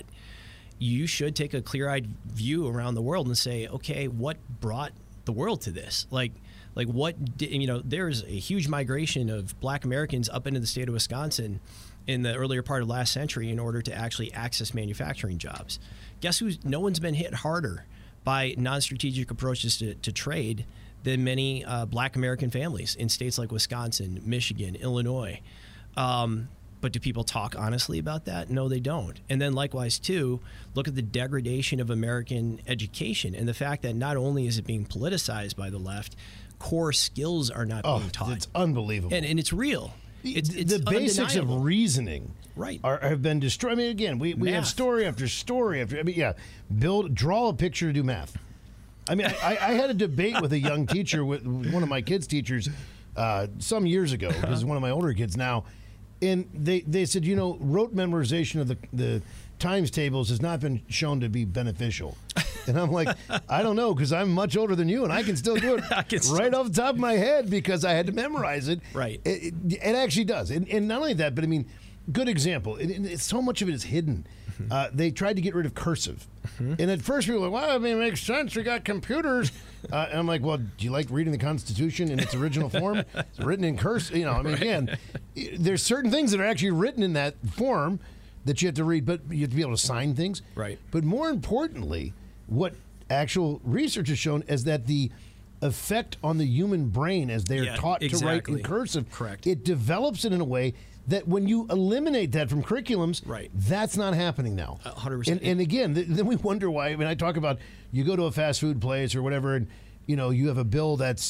You should take a clear-eyed view around the world and say, okay, what brought the world to this? Like what did, you know, there's a huge migration of black Americans up into the state of Wisconsin in the earlier part of last century in order to actually access manufacturing jobs. Guess who's, no one's been hit harder by non-strategic approaches to trade than many black American families in states like Wisconsin, Michigan, Illinois. But do people talk honestly about that? No, they don't. And then likewise, too, look at the degradation of American education and the fact that not only is it being politicized by the left, core skills are not being taught. It's unbelievable. And it's real. It's the basics of reasoning have been destroyed. I mean, again, we have story after story after. I mean, draw a picture, do math. I mean, I had a debate with a young teacher, with one of my kids' teachers, some years ago, because one of my older kids now. And they said, you know, rote memorization of the times tables has not been shown to be beneficial. And I'm like, I don't know, because I'm much older than you, and I can still do it right off the top of my head because I had to memorize it. Right. It actually does. And not only that, but I mean, good example. So much of it is hidden. They tried to get rid of cursive. And at first we were like, well, I mean, it makes sense. We got computers. And I'm like, well, do you like reading the Constitution in its original form? It's written in cursive. You know, I mean, again, there's certain things that are actually written in that form that you have to read, but you have to be able to sign things. Right. But more importantly, what actual research has shown is that the effect on the human brain as they're taught to write in cursive, it develops it in a way that when you eliminate that from curriculums, that's not happening now. 100%. And again, then we wonder why. I mean, I talk about you go to a fast food place or whatever, and you know you have a bill that's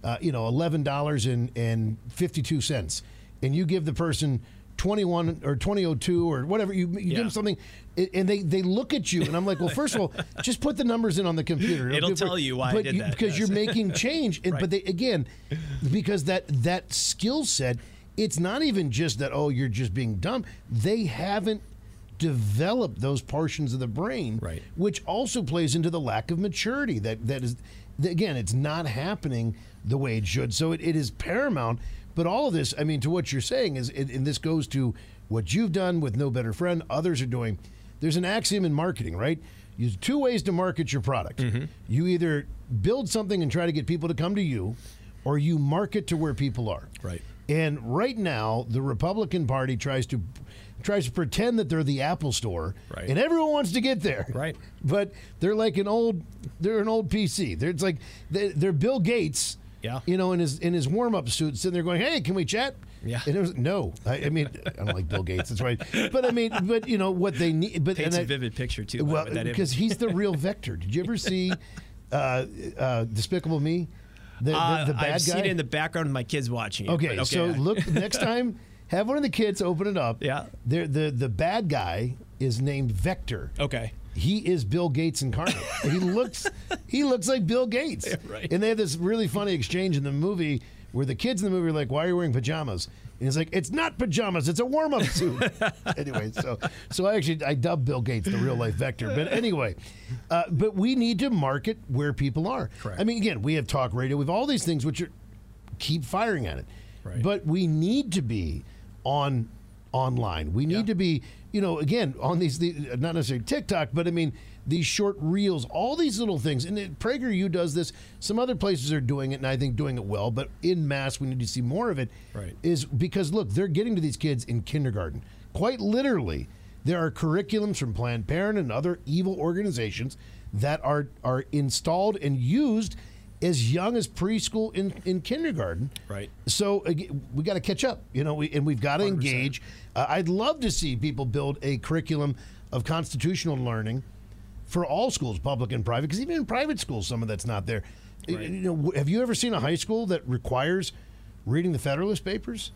$11.52, and you give the person 21 or 2002 or whatever. You give them something, and they look at you, and I'm like, well, first of all, just put the numbers in on the computer. It'll tell you why I did that. Because you're making change. But they, again, because that skill set. It's not even just that, oh, you're just being dumb. They haven't developed those portions of the brain, which also plays into the lack of maturity. That is, again, it's not happening the way it should. So it is paramount. But all of this, I mean, to what you're saying is, and this goes to what you've done with No Better Friend, others are doing. There's an axiom in marketing, right? There's two ways to market your product. You either build something and try to get people to come to you, or you market to where people are. Right. And right now, the Republican Party tries to pretend that they're the Apple Store, and everyone wants to get there. Right. But they're like an old PC. It's like they're Bill Gates. Yeah. You know, in his warm-up suit, sitting there going, "Hey, can we chat?" Yeah. And it was no. I mean, I don't like Bill Gates. That's right. But I mean, but you know what they need. But paints a vivid picture too. Well, because he's the real Vector. Did you ever see Despicable Me? The bad guy? I've seen it in the background of my kids watching it. Okay, so look, next time, have one of the kids open it up. Yeah. The bad guy is named Vector. Okay. He is Bill Gates incarnate. he looks like Bill Gates. Yeah, right. And they have this really funny exchange in the movie where the kids in the movie are like, why are you wearing pajamas? And he's like, it's not pajamas, it's a warm-up suit. Anyway, so I dubbed Bill Gates the real-life Vector. But anyway, but we need to market where people are. Correct. I mean, again, we have talk radio. We have all these things which keep firing at it. Right. But we need to be online. We need to be, again, on these, not necessarily TikTok, but I mean, these short reels, all these little things. And PragerU does this. Some other places are doing it, and I think doing it well. But in mass, we need to see more of it. Right. Is because, look, they're getting to these kids in kindergarten. Quite literally, there are curriculums from Planned Parenthood and other evil organizations that are installed and used as young as preschool in kindergarten. Right. So we got to catch up, and we've got to 100%. engage. I'd love to see people build a curriculum of constitutional learning for all schools, public and private, because even in private schools, some of that's not there. Right. Have you ever seen a high school that requires reading the Federalist Papers?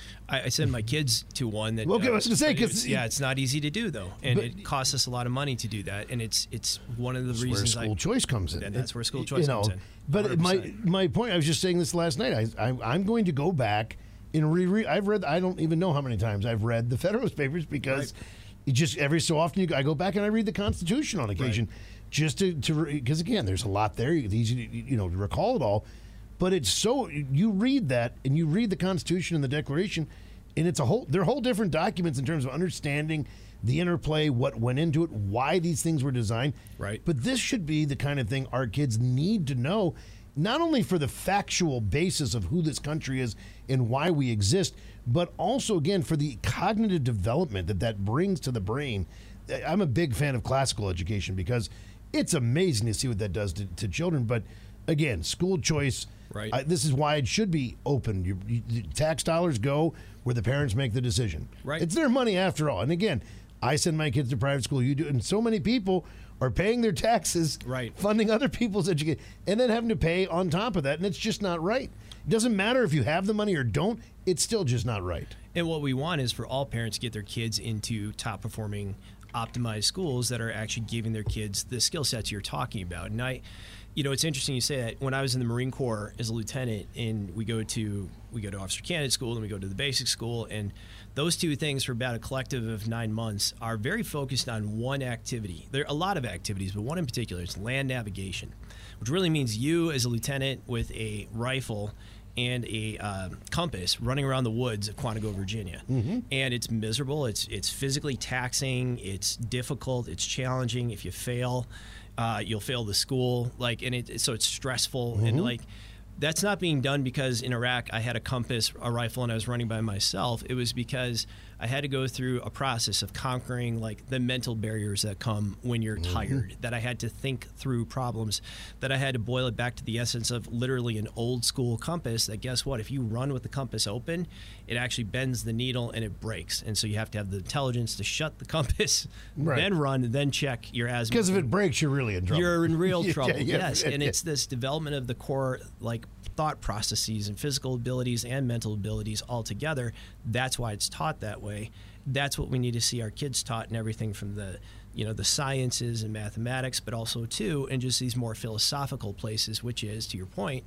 I send my kids to one that. Okay, I was going to say, because it's not easy to do though, and it costs us a lot of money to do that, and it's one of the reasons where school choice comes in. And that's where school choice comes in. But 100%. my point, I was just saying this last night. I'm going to go back and reread. I've read. I don't even know how many times I've read the Federalist Papers because it just every so often I go back and I read the Constitution on occasion, just to because again, there's a lot there. It's easy to recall it all, but it's so you read that and you read the Constitution and the Declaration. And they're whole different documents in terms of understanding the interplay, what went into it, why these things were designed. Right. But this should be the kind of thing our kids need to know, not only for the factual basis of who this country is and why we exist, but also, again, for the cognitive development that brings to the brain. I'm a big fan of classical education because it's amazing to see what that does to children. But again, school choice. Right. This is why it should be open. Tax dollars go where the parents make the decision. Right. It's their money after all. And again, I send my kids to private school. You do, and so many people are paying their taxes, funding other people's education, and then having to pay on top of that. And it's just not right. It doesn't matter if you have the money or don't. It's still just not right. And what we want is for all parents to get their kids into top performing, optimized schools that are actually giving their kids the skill sets you're talking about. And it's interesting you say that. When I was in the Marine Corps as a lieutenant, and we go to officer candidate school, and we go to the basic school, and those two things for about a collective of 9 months are very focused on one activity. There are a lot of activities, but one in particular is land navigation, which really means you as a lieutenant with a rifle and a compass running around the woods of Quantico, Virginia. Mm-hmm. And it's miserable. It's physically taxing. It's difficult. It's challenging. If you fail, you'll fail the school. So it's stressful. Mm-hmm. And that's not being done because in Iraq I had a compass, a rifle, and I was running by myself. It was because I had to go through a process of conquering the mental barriers that come when you're tired, that I had to think through problems, that I had to boil it back to the essence of literally an old school compass that, guess what, if you run with the compass open, it actually bends the needle and it breaks. And so you have to have the intelligence to shut the compass, then run, then check your azimuth. Because if it breaks, you're really in trouble. You're in real trouble, yes. And it's this development of the core, thought processes and physical abilities and mental abilities all together. That's why it's taught that way. That's what we need to see our kids taught in everything from the sciences and mathematics, but also too in just these more philosophical places, which is, to your point,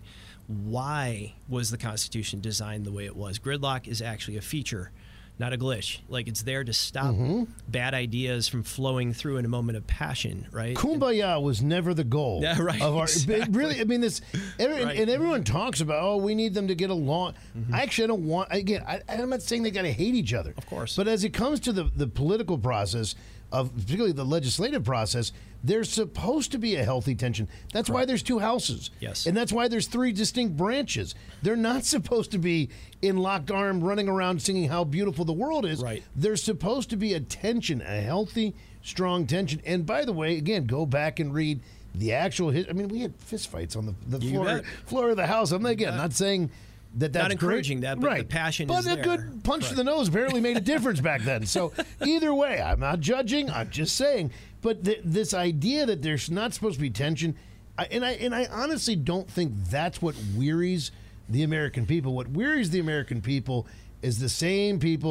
why was the Constitution designed the way it was? Gridlock is actually a feature, not a glitch. It's there to stop bad ideas from flowing through in a moment of passion, right? Kumbaya was never the goal. Yeah, right. Of our, exactly. Really, I mean, and everyone talks about, we need them to get along. Actually, I don't want, again, I'm not saying they got to hate each other. Of course. But as it comes to the political process, particularly the legislative process, there's supposed to be a healthy tension. That's why there's two houses. Yes. And that's why there's three distinct branches. They're not supposed to be in locked arm running around singing how beautiful the world is. Right. There's supposed to be a tension, a healthy, strong tension. And by the way, again, go back and read the actual we had fistfights on the floor of the House. I'm not saying that's not encouraging great. that, but the passion but is there. But a good punch to the nose apparently made a difference back then. So either way, I'm not judging. I'm just saying. But this idea that there's not supposed to be tension, and I honestly don't think that's what wearies the American people. What wearies the American people is the same people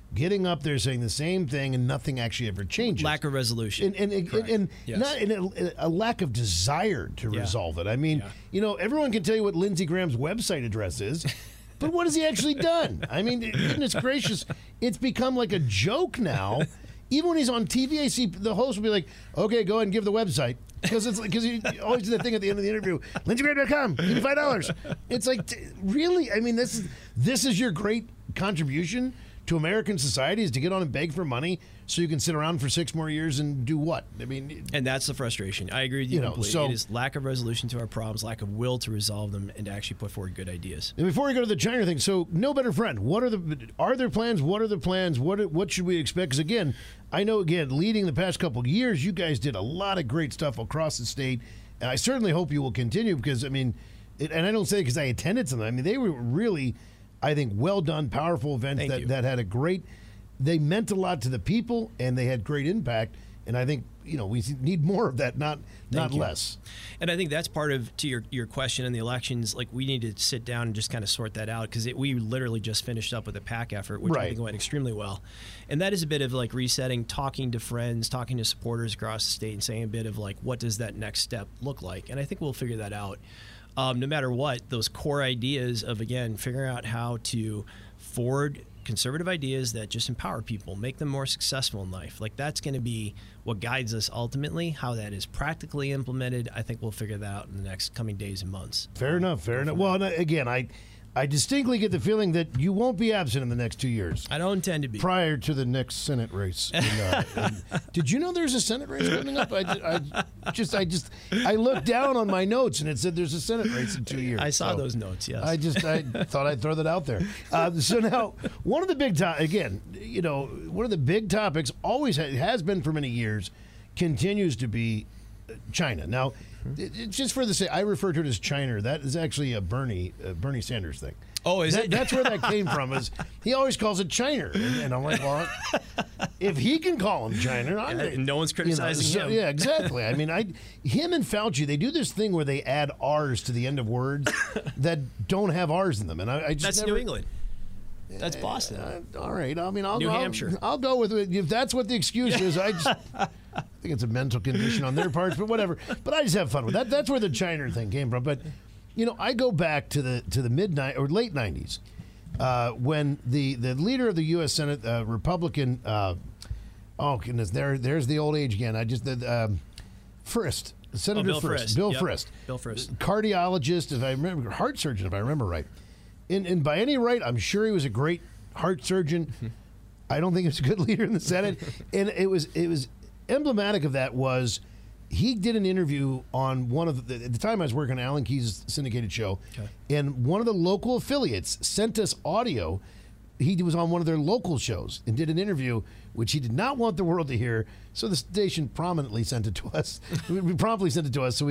getting up there saying the same thing and nothing actually ever changes. Lack of resolution. And Yes. not in a lack of desire to resolve it. I mean, everyone can tell you what Lindsey Graham's website address is, but what has he actually done? I mean, goodness gracious, it's become like a joke now. Even when he's on TV, I see the host will be like, okay, go ahead and give the website. Because he always do the thing at the end of the interview, LindseyGraham.com, give me $5. It's like, really? I mean, this is your great contribution to American society, is to get on and beg for money so you can sit around for 6 more years and do what? I mean, and that's the frustration. I agree with you completely. It is lack of resolution to our problems, lack of will to resolve them, and to actually put forward good ideas. And before we go to the China thing, so No Better Friend, are there plans? What are the plans? What should we expect? Because again, I know leading the past couple of years, you guys did a lot of great stuff across the state. And I certainly hope you will continue because, I mean, and I don't say it because I attended some of them. I mean, they were really, I think, well done, powerful events that had a great, they meant a lot to the people and they had great impact. And I think, we need more of that, not less. And I think that's part of, to your question on the elections, like we need to sit down and just kind of sort that out because we literally just finished up with a PAC effort, which I think went extremely well. And that is a bit of like resetting, talking to friends, talking to supporters across the state and saying a bit of like, what does that next step look like? And I think we'll figure that out. No matter what, those core ideas of, again, figuring out how to forward conservative ideas that just empower people, make them more successful in life. Like that's going to be what guides us ultimately. How that is practically implemented, I think we'll figure that out in the next coming days and months. Fair enough. Well, again, I distinctly get the feeling that you won't be absent in the next 2 years. I don't intend to be. Prior to the next Senate race. Did you know there's a Senate race coming up? I looked down on my notes and it said there's a Senate race in 2 years. I saw those notes, yes. I thought I'd throw that out there. So now, one of the big one of the big topics always has been for many years, continues to be China. Now, just for the sake, I refer to it as China. That is actually a Bernie Sanders thing. Oh, is it? That's where that came from. Is he always calls it China, and I'm like, well, if he can call him China, no one's criticizing him. Yeah, exactly. I mean, him and Fauci, they do this thing where they add R's to the end of words that don't have R's in them, and I just that's New England. That's Boston. All right. I mean, New Hampshire. I'll go with it if that's what the excuse is. I think it's a mental condition on their parts, but whatever. But I just have fun with that. That's where the China thing came from. But I go back to the late 90s when the leader of the U.S. Senate, Republican, oh goodness, there's the old age again. Frist, Senator Bill Frist, Bill Frist, cardiologist, if I remember, heart surgeon, if I remember right. And by any right, I'm sure he was a great heart surgeon. I don't think he was a good leader in the Senate. And it was emblematic of that was he did an interview on one of at the time I was working on Alan Keyes' syndicated show, and one of the local affiliates sent us audio. He was on one of their local shows and did an interview, which he did not want the world to hear. So the station prominently sent it to us. We promptly sent it to us so we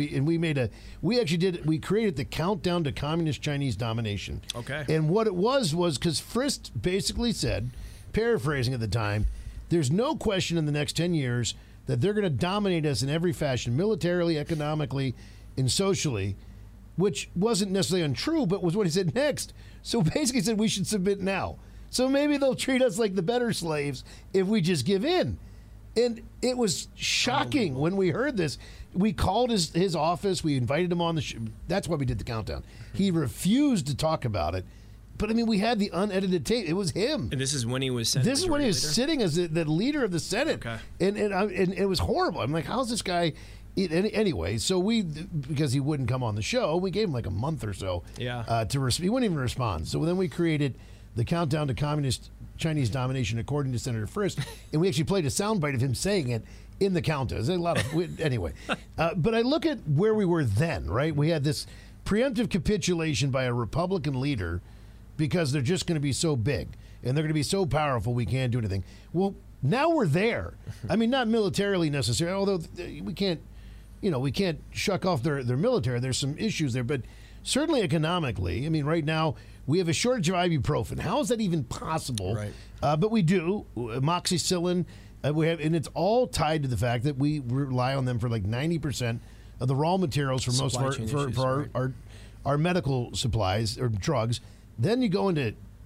created the countdown to communist Chinese domination. Okay. And what it was because Frist basically said, paraphrasing at the time, there's no question in the next 10 years that they're going to dominate us in every fashion, militarily, economically, and socially, which wasn't necessarily untrue, but was what he said next. So basically he said we should submit now. So maybe they'll treat us like the better slaves if we just give in. And it was shocking when we heard this. We called his office. We invited him on the show. That's why we did the countdown. He refused to talk about it. But, I mean, we had the unedited tape. It was him. And this is when he was Senate This is when he was sitting as the leader of the Senate. Okay. And it was horrible. I'm like, how's this guy... Anyway, so because he wouldn't come on the show, we gave him like a month or so. Yeah. He wouldn't even respond. So then we created the countdown to communist Chinese domination, according to Senator Frist, and we actually played a soundbite of him saying it in the countdown. There's a lot of anyway. But I look at where we were then. Right, we had this preemptive capitulation by a Republican leader because they're just going to be so big and they're going to be so powerful we can't do anything. Well, now we're there. I mean, not militarily necessarily, although we can't shuck off their military. There's some issues there, but certainly economically. I mean, right now we have a shortage of ibuprofen. How is that even possible? Right. But we do. Amoxicillin, we have, and it's all tied to the fact that we rely on them for like 90% of the raw materials for most of our medical supplies or drugs. Then you go into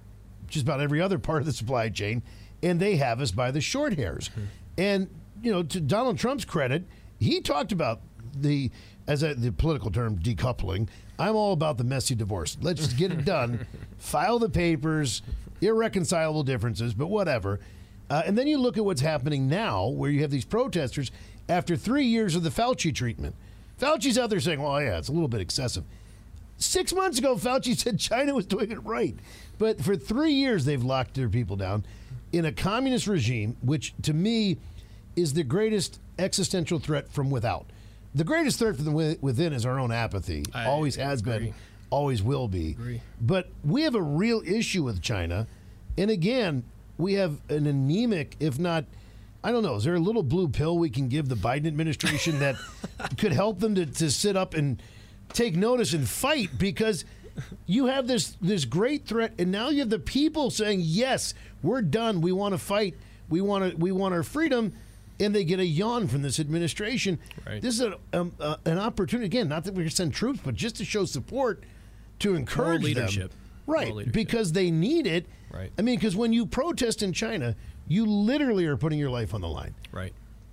just about every other part of the supply chain, and they have us by the short hairs. And, to Donald Trump's credit, he talked about the political term, decoupling. I'm all about the messy divorce. Let's just get it done, file the papers, irreconcilable differences, but whatever. And then you look at what's happening now, where you have these protesters after 3 years of the Fauci treatment. Fauci's out there saying, well, yeah, it's a little bit excessive. 6 months ago, Fauci said China was doing it right. But for 3 years, they've locked their people down in a communist regime, which to me is the greatest existential threat from without. The greatest threat from within is our own apathy. Always has been, always will be. But we have a real issue with China. And again, we have an anemic, if not, I don't know, is there a little blue pill we can give the Biden administration that could help them to sit up and take notice and fight? Because you have this great threat, and now you have the people saying, yes, we're done. We want to fight. We want our freedom. And they get a yawn from this administration. Right. This is an opportunity, again, not that we're going to send troops, but just to show support, to encourage leadership. them. Right, because they need it. Right. I mean, because when you protest in China, you literally are putting your life on the line. Right,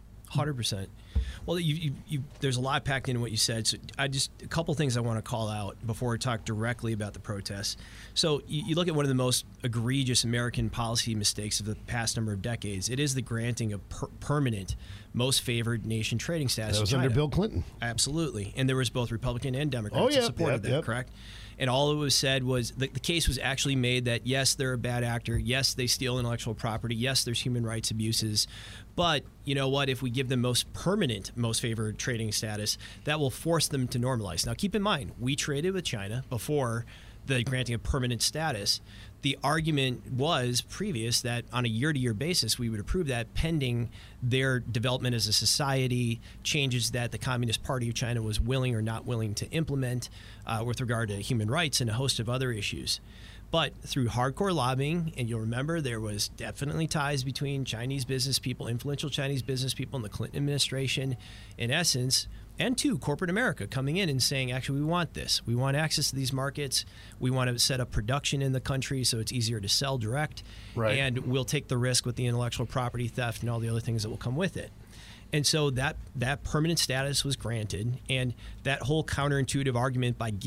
100%. Well, there's a lot packed into what you said. So a couple things I want to call out before I talk directly about the protests. So you look at one of the most egregious American policy mistakes of the past number of decades. It is the granting of permanent most favored nation trading status. That was to China. under Bill Clinton. Absolutely. And there was both Republican and Democrats that supported that, correct? And all it was said was the case was actually made that, yes, they're a bad actor. Yes, they steal intellectual property. Yes, there's human rights abuses. But you know what? If we give them most permanent, most favored trading status, that will force them to normalize. Now, keep in mind, we traded with China before the granting of permanent status. The argument was previous that on a year-to-year basis, we would approve that pending their development as a society, changes that the Communist Party of China was willing or not willing to implement with regard to human rights and a host of other issues. But through hardcore lobbying, and you'll remember there was definitely ties between Chinese business people, influential Chinese business people in the Clinton administration, in essence, and corporate America coming in and saying, actually, we want this. We want access to these markets. We want to set up production in the country so it's easier to sell direct. Right. And we'll take the risk with the intellectual property theft and all the other things that will come with it. And so that permanent status was granted, and that whole counterintuitive argument by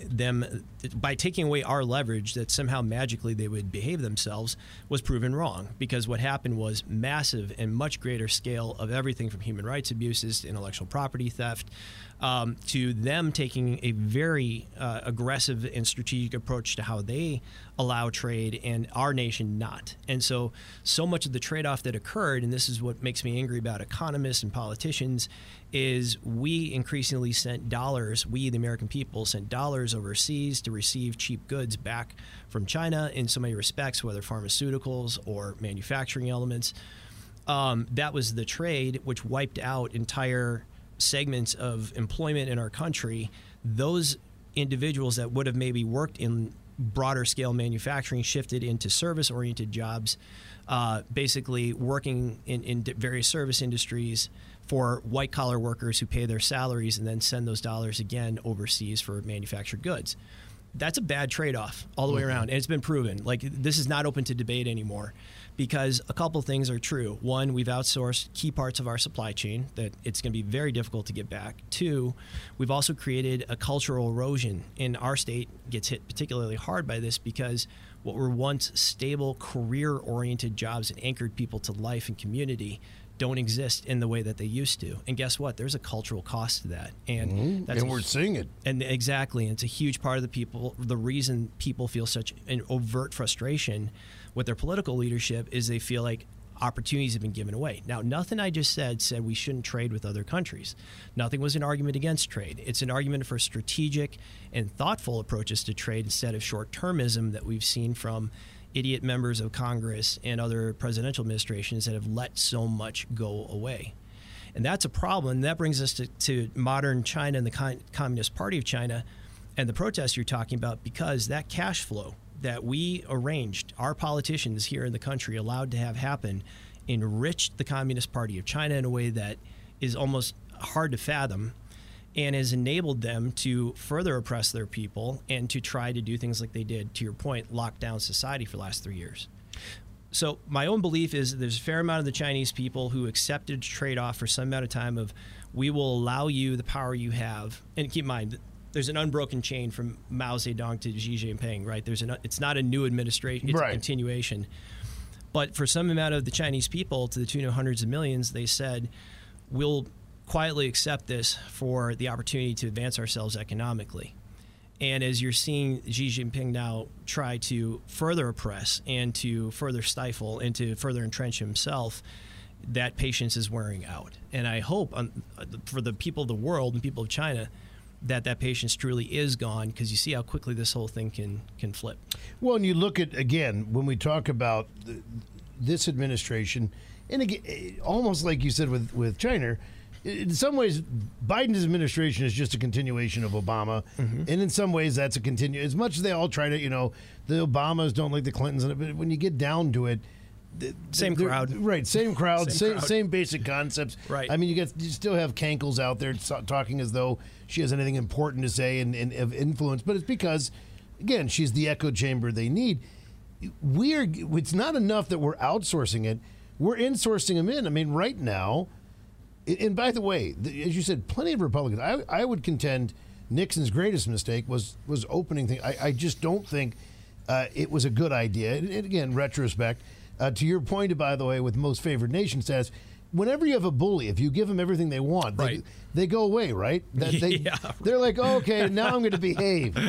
taking away our leverage that somehow magically they would behave themselves was proven wrong, because what happened was massive and much greater scale of everything from human rights abuses to intellectual property theft, to them taking a very aggressive and strategic approach to how they allow trade and our nation not. And so much of the trade-off that occurred, and this is what makes me angry about economists and politicians, is we increasingly sent dollars, we the American people sent dollars overseas to receive cheap goods back from China in so many respects, whether pharmaceuticals or manufacturing elements. That was the trade which wiped out entire segments of employment in our country. Those individuals that would have maybe worked in broader scale manufacturing shifted into service-oriented jobs, basically working in various service industries for white-collar workers who pay their salaries and then send those dollars again overseas for manufactured goods. That's a bad trade-off all the way around, and it's been proven. Like, this is not open to debate anymore, because a couple things are true. One, we've outsourced key parts of our supply chain that it's going to be very difficult to get back. Two, we've also created a cultural erosion, and our state gets hit particularly hard by this because what were once stable, career-oriented jobs that anchored people to life and community don't exist in the way that they used to. And guess what? There's a cultural cost to that. And we're seeing it. And exactly. And it's a huge part of the reason people feel such an overt frustration with their political leadership is they feel like opportunities have been given away. Now, nothing I just said we shouldn't trade with other countries. Nothing was an argument against trade. It's an argument for strategic and thoughtful approaches to trade instead of short-termism that we've seen from idiot members of Congress and other presidential administrations that have let so much go away. And that's a problem. That brings us to modern China and the Communist Party of China and the protests you're talking about, because that cash flow that we arranged, our politicians here in the country allowed to have happen, enriched the Communist Party of China in a way that is almost hard to fathom. and has enabled them to further oppress their people and to try to do things like they did, to your point, lock down society for the last 3 years. So my own belief is there's a fair amount of the Chinese people who accepted trade-off for some amount of time of, we will allow you the power you have. And keep in mind, there's an unbroken chain from Mao Zedong to Xi Jinping, right? It's not a new administration, it's a continuation. But for some amount of the Chinese people, to the tune of hundreds of millions, they said, we'll quietly accept this for the opportunity to advance ourselves economically. And as you're seeing Xi Jinping now try to further oppress and to further stifle and to further entrench himself, that patience is wearing out. And I hope for the people of the world and people of China that patience truly is gone, because you see how quickly this whole thing can flip. Well, and you look at, again, when we talk about this administration, and again, almost like you said with China, in some ways, Biden's administration is just a continuation of Obama, and in some ways, that's a continue. As much as they all try to, the Obamas don't like the Clintons, but when you get down to it, same crowd, right? Same crowd, same basic concepts, right? I mean, you still have Kankles out there talking as though she has anything important to say and of influence, but it's because, again, she's the echo chamber they need. It's not enough that we're outsourcing it; we're insourcing them in. I mean, right now. And by the way, as you said, plenty of Republicans. I would contend Nixon's greatest mistake was opening things. I just don't think it was a good idea. And again, retrospect, to your point, by the way, with most favored nation status, whenever you have a bully, if you give them everything they want, they go away, right? They're like, oh, okay, now I'm going to behave.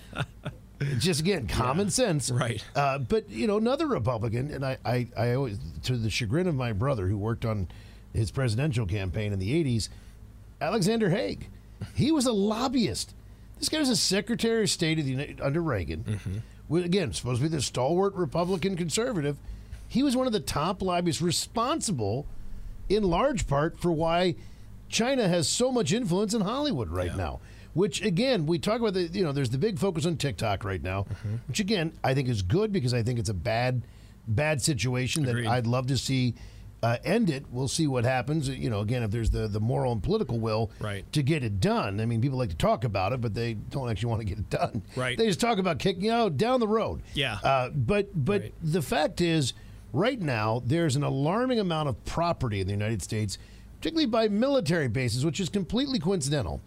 Just again, common sense, right? But another Republican, and I always, to the chagrin of my brother who worked on his presidential campaign in the 80s, Alexander Haig. He was a lobbyist. This guy was a Secretary of State of the United under Reagan. Again, supposed to be the stalwart Republican conservative. He was one of the top lobbyists responsible in large part for why China has so much influence in Hollywood right now. Which, again, we talk about, there's the big focus on TikTok right now, which, again, I think is good because I think it's a bad situation that I'd love to see end it. We'll see what happens. Again, if there's the moral and political will to get it done. I mean, people like to talk about it, but they don't actually want to get it done. Right. They just talk about kicking out down the road. Yeah. But the fact is, right now, there's an alarming amount of property in the United States, particularly by military bases, which is completely coincidental.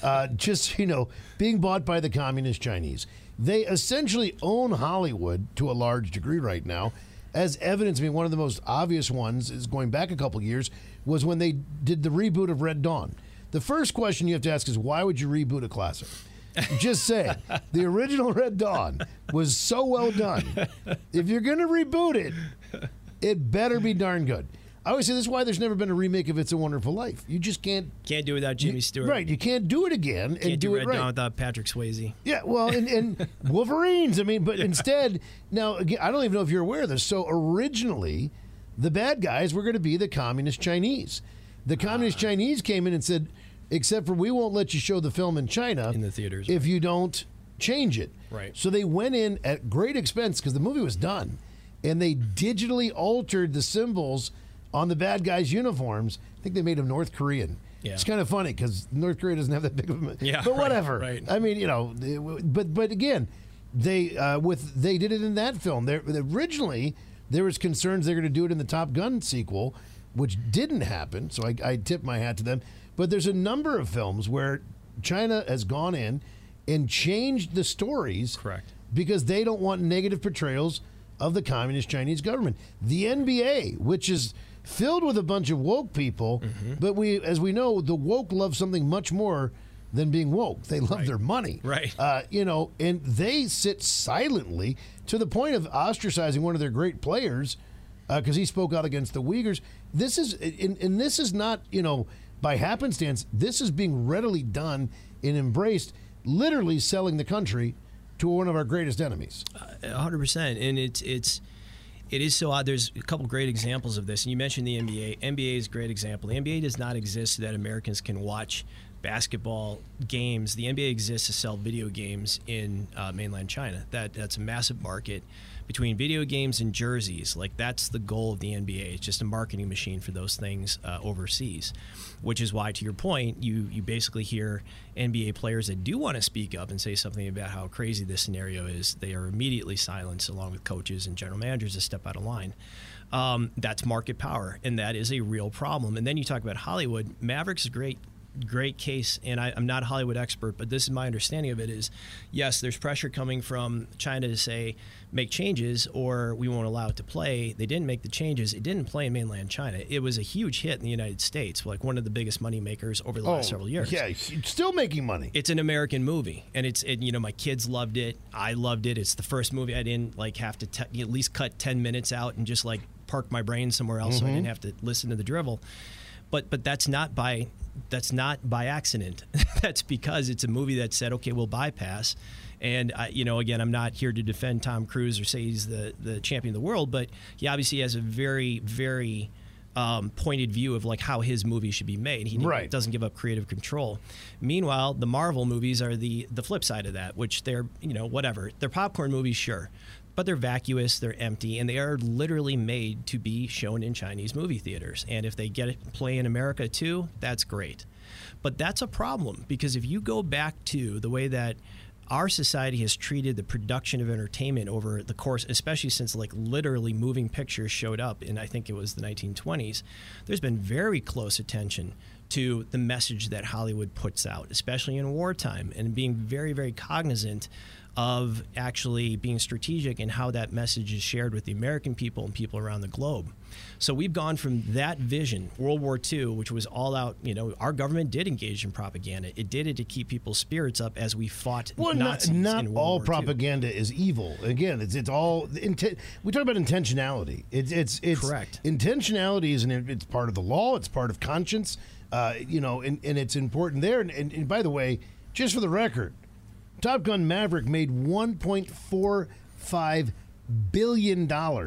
Being bought by the communist Chinese. They essentially own Hollywood to a large degree right now. As evidence, one of the most obvious ones is going back a couple years was when they did the reboot of Red Dawn. The first question you have to ask is, why would you reboot a classic? Just say, the original Red Dawn was so well done. If you're going to reboot it, it better be darn good. I always say this is why there's never been a remake of It's a Wonderful Life. You just can't do it without Jimmy Stewart. Right, you can't do it again and do it right. Red Dawn without Patrick Swayze. Yeah, well, and Wolverines. But instead, now again, I don't even know if you're aware of this. So originally, the bad guys were going to be the communist Chinese. The communist Chinese came in and said, except for we won't let you show the film in China in the theaters if you don't change it. Right. So they went in at great expense because the movie was done, and they digitally altered the symbols on the bad guys' uniforms. I think they made them North Korean. Yeah. It's kind of funny because North Korea doesn't have that big of a... Yeah, but whatever. Right. I mean, but again, they did it in that film. Originally, there was concerns they were going to do it in the Top Gun sequel, which didn't happen, so I tip my hat to them. But there's a number of films where China has gone in and changed the stories. Correct. Because they don't want negative portrayals of the communist Chinese government. The NBA, which is filled with a bunch of woke people, but as we know, the woke love something much more than being woke. They love their money. Right. And they sit silently to the point of ostracizing one of their great players because he spoke out against the Uyghurs. This is not, by happenstance. This is being readily done and embraced, literally selling the country to one of our greatest enemies. 100%. And it is so odd. There's a couple great examples of this. And you mentioned the NBA. NBA is a great example. The NBA does not exist so that Americans can watch basketball games. The NBA exists to sell video games in mainland China. That's a massive market. Between video games and jerseys, like that's the goal of the NBA. It's just a marketing machine for those things overseas, which is why, to your point, you basically hear NBA players that do want to speak up and say something about how crazy this scenario is. They are immediately silenced, along with coaches and general managers to step out of line. That's market power, and that is a real problem. And then you talk about Hollywood. Maverick's a great case, and I'm not a Hollywood expert, but this is my understanding of it is, yes, there's pressure coming from China to say, make changes or we won't allow it to play. They didn't make the changes. It didn't play in mainland China. It was a huge hit in the United States, like one of the biggest money makers over the last several years. Yeah, still making money. It's an American movie, and my kids loved it. I loved it. It's the first movie I didn't have to at least cut 10 minutes out and just park my brain somewhere else so I didn't have to listen to the drivel. But that's not by accident. That's because it's a movie that said, okay, we'll bypass. And again, I'm not here to defend Tom Cruise or say he's the champion of the world, but he obviously has a very, very pointed view of how his movie should be made. He doesn't give up creative control. Meanwhile, the Marvel movies are the flip side of that, which they're whatever. They're popcorn movies, sure. But they're vacuous, they're empty, and they are literally made to be shown in Chinese movie theaters. And if they get it play in America too, that's great. But that's a problem, because if you go back to the way that our society has treated the production of entertainment over the course, especially since literally moving pictures showed up in, I think it was the 1920s, there's been very close attention to the message that Hollywood puts out, especially in wartime, and being very, very cognizant of actually being strategic in how that message is shared with the American people and people around the globe. So we've gone from that vision, World War II, which was all out, our government did engage in propaganda. It did it to keep people's spirits up as we fought Nazis in World War II. All propaganda is evil. Again, it's all we talk about intentionality. It's correct. Intentionality it's part of the law. It's part of conscience. And it's important there. And by the way, just for the record, Top Gun Maverick made $1.45 billion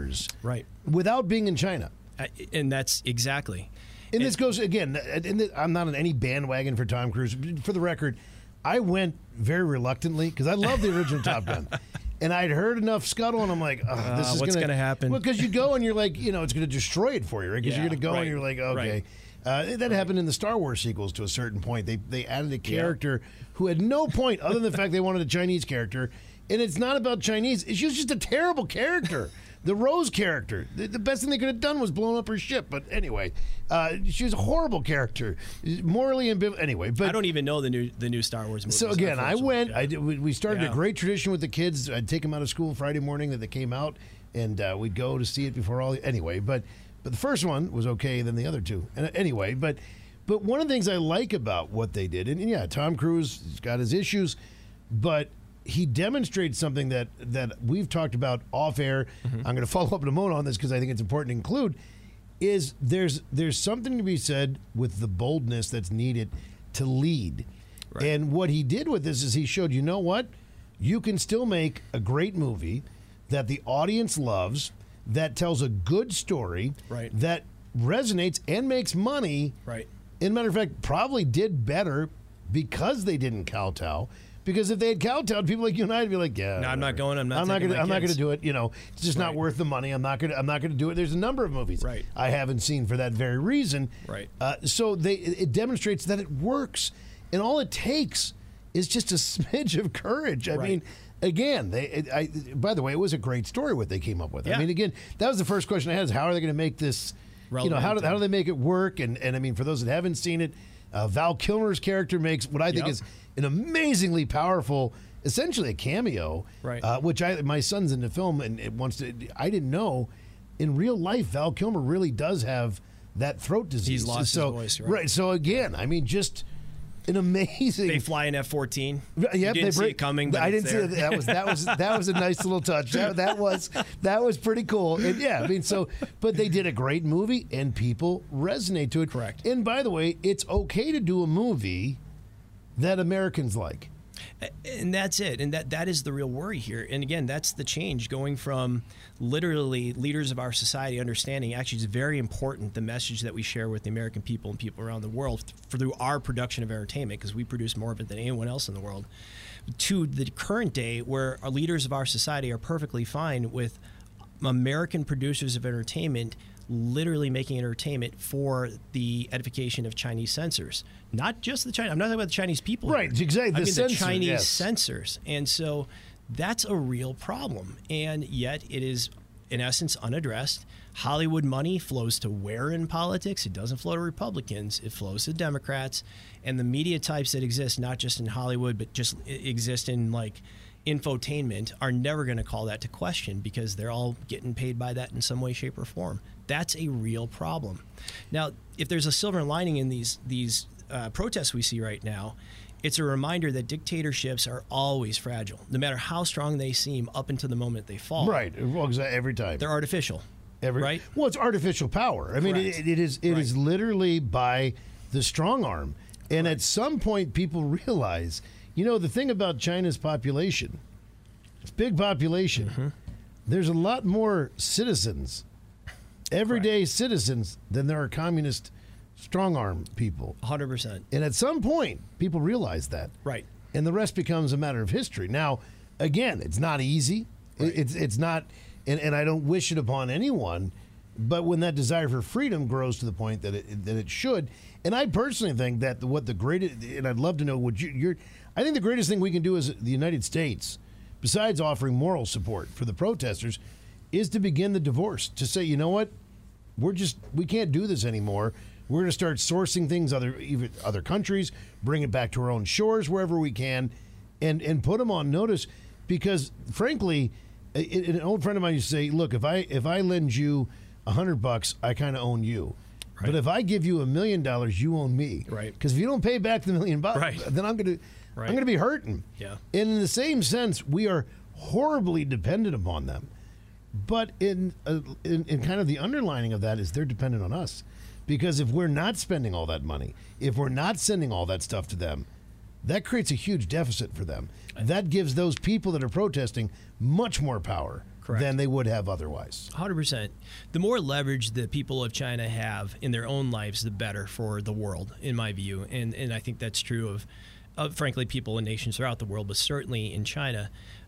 without being in China. And that's exactly. And this goes, again, I'm not on any bandwagon for Tom Cruise. For the record, I went very reluctantly because I love the original Top Gun. And I'd heard enough scuttle, and I'm like, this is what's going to happen? Well, because you go and you're like, it's going to destroy it for you, right? Because you're going to go and you're like, okay. Right. That happened in the Star Wars sequels to a certain point. They added a character who had no point other than the fact they wanted a Chinese character. And it's not about Chinese. She was just a terrible character. The Rose character. The best thing they could have done was blown up her ship. But anyway, she was a horrible character. Morally ambivalent. Anyway. But I don't even know the new Star Wars movies. So again, I went. We started a great tradition with the kids. I'd take them out of school Friday morning that they came out. And we'd go to see it before all. Anyway, but the first one was okay than the other two. And anyway, but one of the things I like about what they did, and yeah, Tom Cruise has got his issues, but he demonstrates something that we've talked about off air. Mm-hmm. I'm going to follow up in a moment on this because I think it's important to include. Is there's something to be said with the boldness that's needed to lead, right. And what he did with this is he showed, you know what, you can still make a great movie that the audience loves, that tells a good story, right. That resonates and makes money. Right. As a matter of fact, probably did better because they didn't kowtow. Because if they had kowtowed, people like you and I would be like, yeah, no, I'm not going. I'm not going to do it. It's just not worth the money. I'm not going to do it. There's a number of movies I haven't seen for that very reason. Right. So it demonstrates that it works, and all it takes is just a smidge of courage. I mean. Again, by the way, it was a great story what they came up with. Yeah. I mean, again, that was the first question I had: is how are they going to make this? Relevant, how do they make it work? And I mean, for those that haven't seen it, Val Kilmer's character makes what I think is an amazingly powerful, essentially a cameo. Right. Which my son's in the film and it wants to. I didn't know, in real life, Val Kilmer really does have that throat disease. He's lost his voice. Right. So again, I mean, just. An amazing. They fly an F-14. Yep, you didn't see it coming. But I didn't see it. That was a nice little touch. That was pretty cool. And yeah, I mean, but they did a great movie, and people resonate to it. Correct. And by the way, it's okay to do a movie that Americans like. And that's it. And that is the real worry here. And again, that's the change, going from literally leaders of our society understanding actually it's very important, the message that we share with the American people and people around the world through our production of entertainment, because we produce more of it than anyone else in the world, to the current day where our leaders of our society are perfectly fine with American producers of entertainment literally making entertainment for the edification of Chinese censors. Not just the Chinese. I'm not talking about the Chinese people. Right, here. exactly. I mean censor, the Chinese yes. censors. And so that's a real problem. And yet it is, in essence, unaddressed. Hollywood money flows to where in politics? It doesn't flow to Republicans. It flows to Democrats. And the media types that exist, not just in Hollywood, but just exist in like infotainment, are never going to call that to question because they're all getting paid by that in some way, shape, or form. That's a real problem. Now, if there's a silver lining in these protests we see right now, it's a reminder that dictatorships are always fragile, no matter how strong they seem up until the moment they fall. Right. Well, every time. They're artificial. Right? Well, it's artificial power. I mean, it is literally by the strong arm. And at some point, people realize, the thing about China's population, it's big population. Mm-hmm. There's a lot more citizens, everyday citizens, than there are communist strong arm people. 100%. And at some point, people realize that. Right. And the rest becomes a matter of history. Now, again, it's not easy. Right. It's not, and I don't wish it upon anyone, but when that desire for freedom grows to the point that it should, and I personally think that what the greatest, and I'd love to know what I think the greatest thing we can do as the United States, besides offering moral support for the protesters, is to begin the divorce. To say, you know what, we can't do this anymore. We're going to start sourcing things other countries, bring it back to our own shores wherever we can, and put them on notice. Because frankly, an old friend of mine used to say, "Look, if I lend you $100, I kind of own you. Right. But if I give you $1 million, you own me. Right. Because if you don't pay back the $1 million, right. then I'm going to be hurting. Yeah. And in the same sense, we are horribly dependent upon them. But in kind of the underlining of that is they're dependent on us. Because if we're not spending all that money, if we're not sending all that stuff to them, that creates a huge deficit for them. That gives those people that are protesting much more power than they would have otherwise. 100%. The more leverage the people of China have in their own lives, the better for the world, in my view. And I think that's true of frankly, people in nations throughout the world, but certainly in China.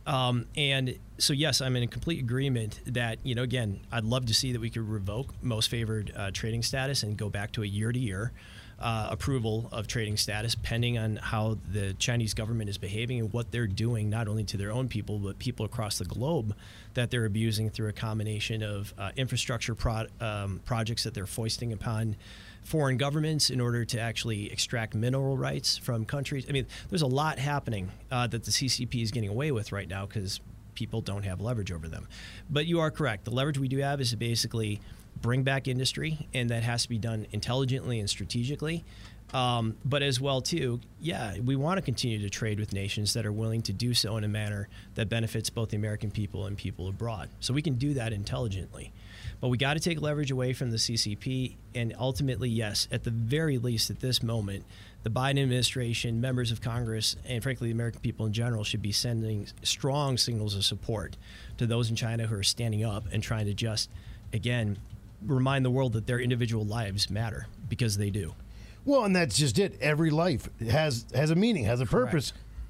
And so, yes, I'm in complete agreement that, again, I'd love to see that we could revoke most favored trading status and go back to a year-to-year approval of trading status, pending on how the Chinese government is behaving and what they're doing, not only to their own people, but people across the globe that they're abusing through a combination of infrastructure projects that they're foisting upon foreign governments in order to actually extract mineral rights from countries. I mean, there's a lot happening that the CCP is getting away with right now because people don't have leverage over them. But you are correct. The leverage we do have is to basically bring back industry, and that has to be done intelligently and strategically. But as well, too, we want to continue to trade with nations that are willing to do so in a manner that benefits both the American people and people abroad. So we can do that intelligently. But we got to take leverage away from the CCP, and ultimately, yes, at the very least at this moment, the Biden administration, members of Congress, and frankly the American people in general should be sending strong signals of support to those in China who are standing up and trying to just, again, remind the world that their individual lives matter, because they do. Well, and that's just it. Every life has a meaning, has a purpose.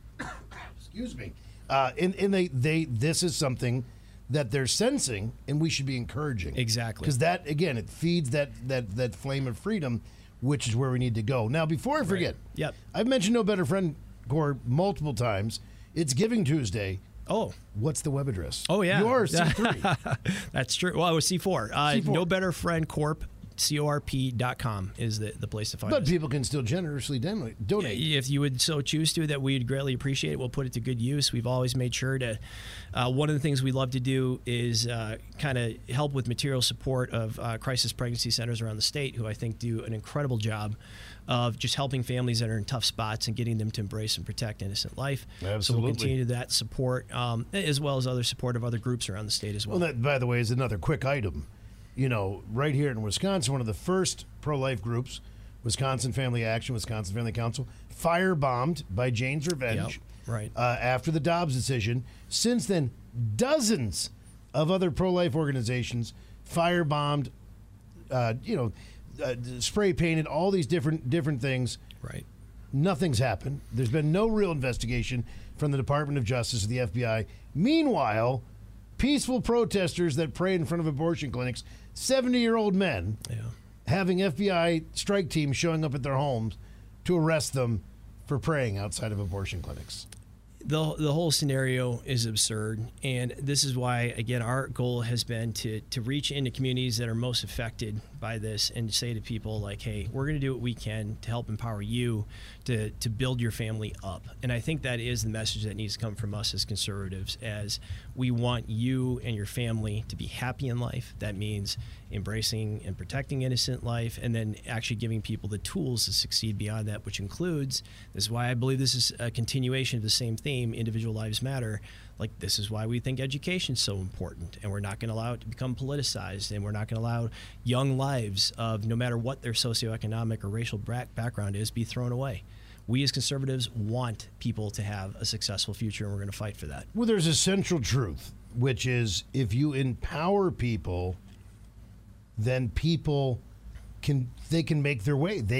Excuse me. And this is something that they're sensing, and we should be encouraging. Exactly. Because that, again, it feeds that flame of freedom, which is where we need to go. Now, before I forget, Yep. I've mentioned No Better Friend Corps multiple times. It's Giving Tuesday. Oh. What's the web address? Oh, yeah. Yours, C3. That's true. Well, it was C4. C4. No Better Friend Corp. corp.com is the place to find us. But people can still generously donate. If you would so choose to, that we'd greatly appreciate it. We'll put it to good use. We've always made sure to, one of the things we love to do is kind of help with material support of crisis pregnancy centers around the state, who I think do an incredible job of just helping families that are in tough spots and getting them to embrace and protect innocent life. Absolutely. So we'll continue that support, as well as other support of other groups around the state as well. Well, that, by the way, is another quick item. Right here in Wisconsin, one of the first pro-life groups, Wisconsin Family Action, Wisconsin Family Council, firebombed by Jane's Revenge. Right. After the Dobbs decision. Since then, dozens of other pro-life organizations firebombed, spray painted, all these different things. Right. Nothing's happened. There's been no real investigation from the Department of Justice or the FBI. Meanwhile, peaceful protesters that prayed in front of abortion clinics, 70-year-old men, having FBI strike teams showing up at their homes to arrest them for praying outside of abortion clinics. The whole scenario is absurd, and this is why, again, our goal has been to reach into communities that are most affected by this and say to people like, hey, we're going to do what we can to help empower you to build your family up. And I think that is the message that needs to come from us as conservatives, as we want you and your family to be happy in life. That means embracing and protecting innocent life, and then actually giving people the tools to succeed beyond that, which includes, this is why I believe this is a continuation of the same theme, individual lives matter. Like, this is why we think education is so important, and we're not going to allow it to become politicized, and we're not going to allow young lives of, no matter what their socioeconomic or racial background is, be thrown away. We as conservatives want people to have a successful future, and we're going to fight for that. Well, there's a central truth, which is if you empower people, then people can make their way. They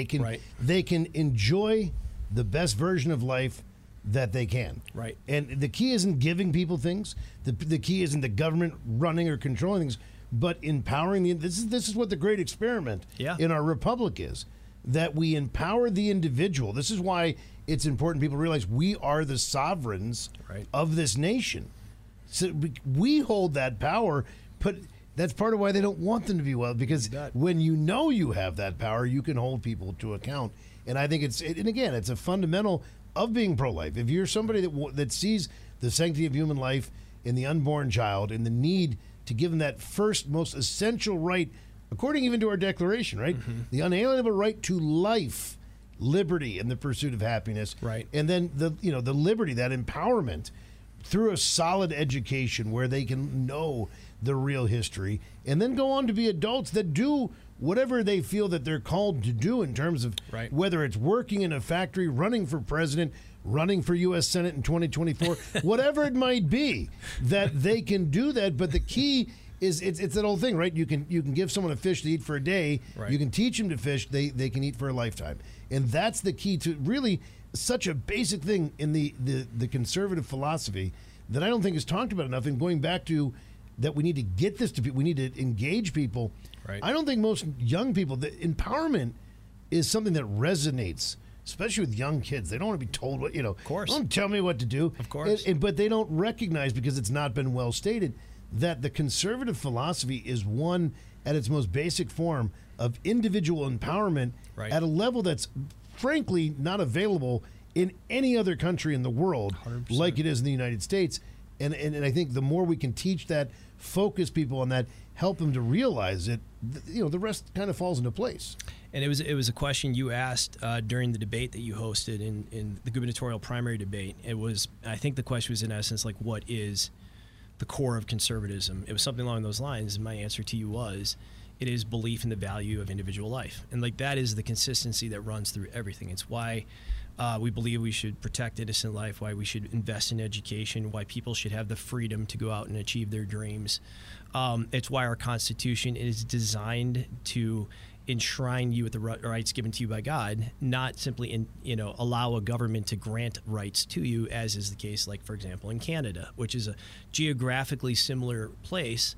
can enjoy the best version of life that they can. Right. And the key isn't giving people things. The key isn't the government running or controlling things, but empowering this is what the great experiment in our republic is, that we empower the individual. This is why it's important people realize we are the sovereigns of this nation. So we hold that power, but that's part of why they don't want them to be well, because when you know you have that power, you can hold people to account. And I think it's a fundamental of being pro-life. If you're somebody that sees the sanctity of human life in the unborn child and the need to give them that first, most essential right, according even to our Declaration, right? Mm-hmm. The unalienable right to life, liberty, and the pursuit of happiness. Right. And then the liberty, that empowerment through a solid education where they can know the real history and then go on to be adults that do whatever they feel that they're called to do in terms of whether it's working in a factory, running for president, running for U.S. Senate in 2024, whatever it might be, that they can do that. But the key is it's that old thing, right? You can give someone a fish to eat for a day. Right. You can teach them to fish. They can eat for a lifetime. And that's the key to really such a basic thing in the conservative philosophy that I don't think is talked about enough. And going back to that, we need to get this to people. We need to engage people. Right. I don't think most young people, the empowerment is something that resonates, especially with young kids. They don't want to be told what, Of course. Don't tell me what to do. Of course. But they don't recognize, because it's not been well stated, that the conservative philosophy is one at its most basic form of individual empowerment at a level that's frankly not available in any other country in the world 100%. Like it is in the United States. And I think the more we can teach that, focus people on that, help them to realize it, the rest kind of falls into place. And it was a question you asked during the debate that you hosted in the gubernatorial primary debate. I think the question was in essence like, what is the core of conservatism? It was something along those lines, and my answer to you was, it is belief in the value of individual life. And like, that is the consistency that runs through everything. It's why we believe we should protect innocent life, why we should invest in education, why people should have the freedom to go out and achieve their dreams. It's why our Constitution is designed to enshrine you with the rights given to you by God, not simply allow a government to grant rights to you, as is the case, like, for example, in Canada, which is a geographically similar place.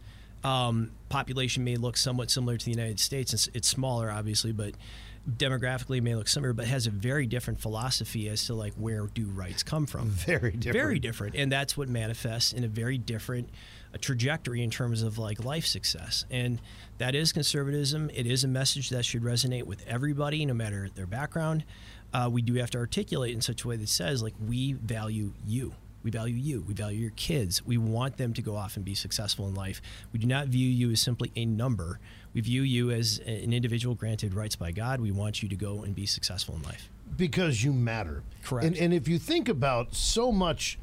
Population may look somewhat similar to the United States. It's smaller, obviously, but demographically it may look similar, but has a very different philosophy as to like, where do rights come from. Very different. And that's what manifests in a very different trajectory in terms of like life success. And that is conservatism. It is a message that should resonate with everybody, no matter their background. We do have to articulate in such a way that says, like, we value you. We value you. We value your kids. We want them to go off and be successful in life. We do not view you as simply a number. We view you as an individual granted rights by God. We want you to go and be successful in life. Because you matter. Correct. And if you think about so much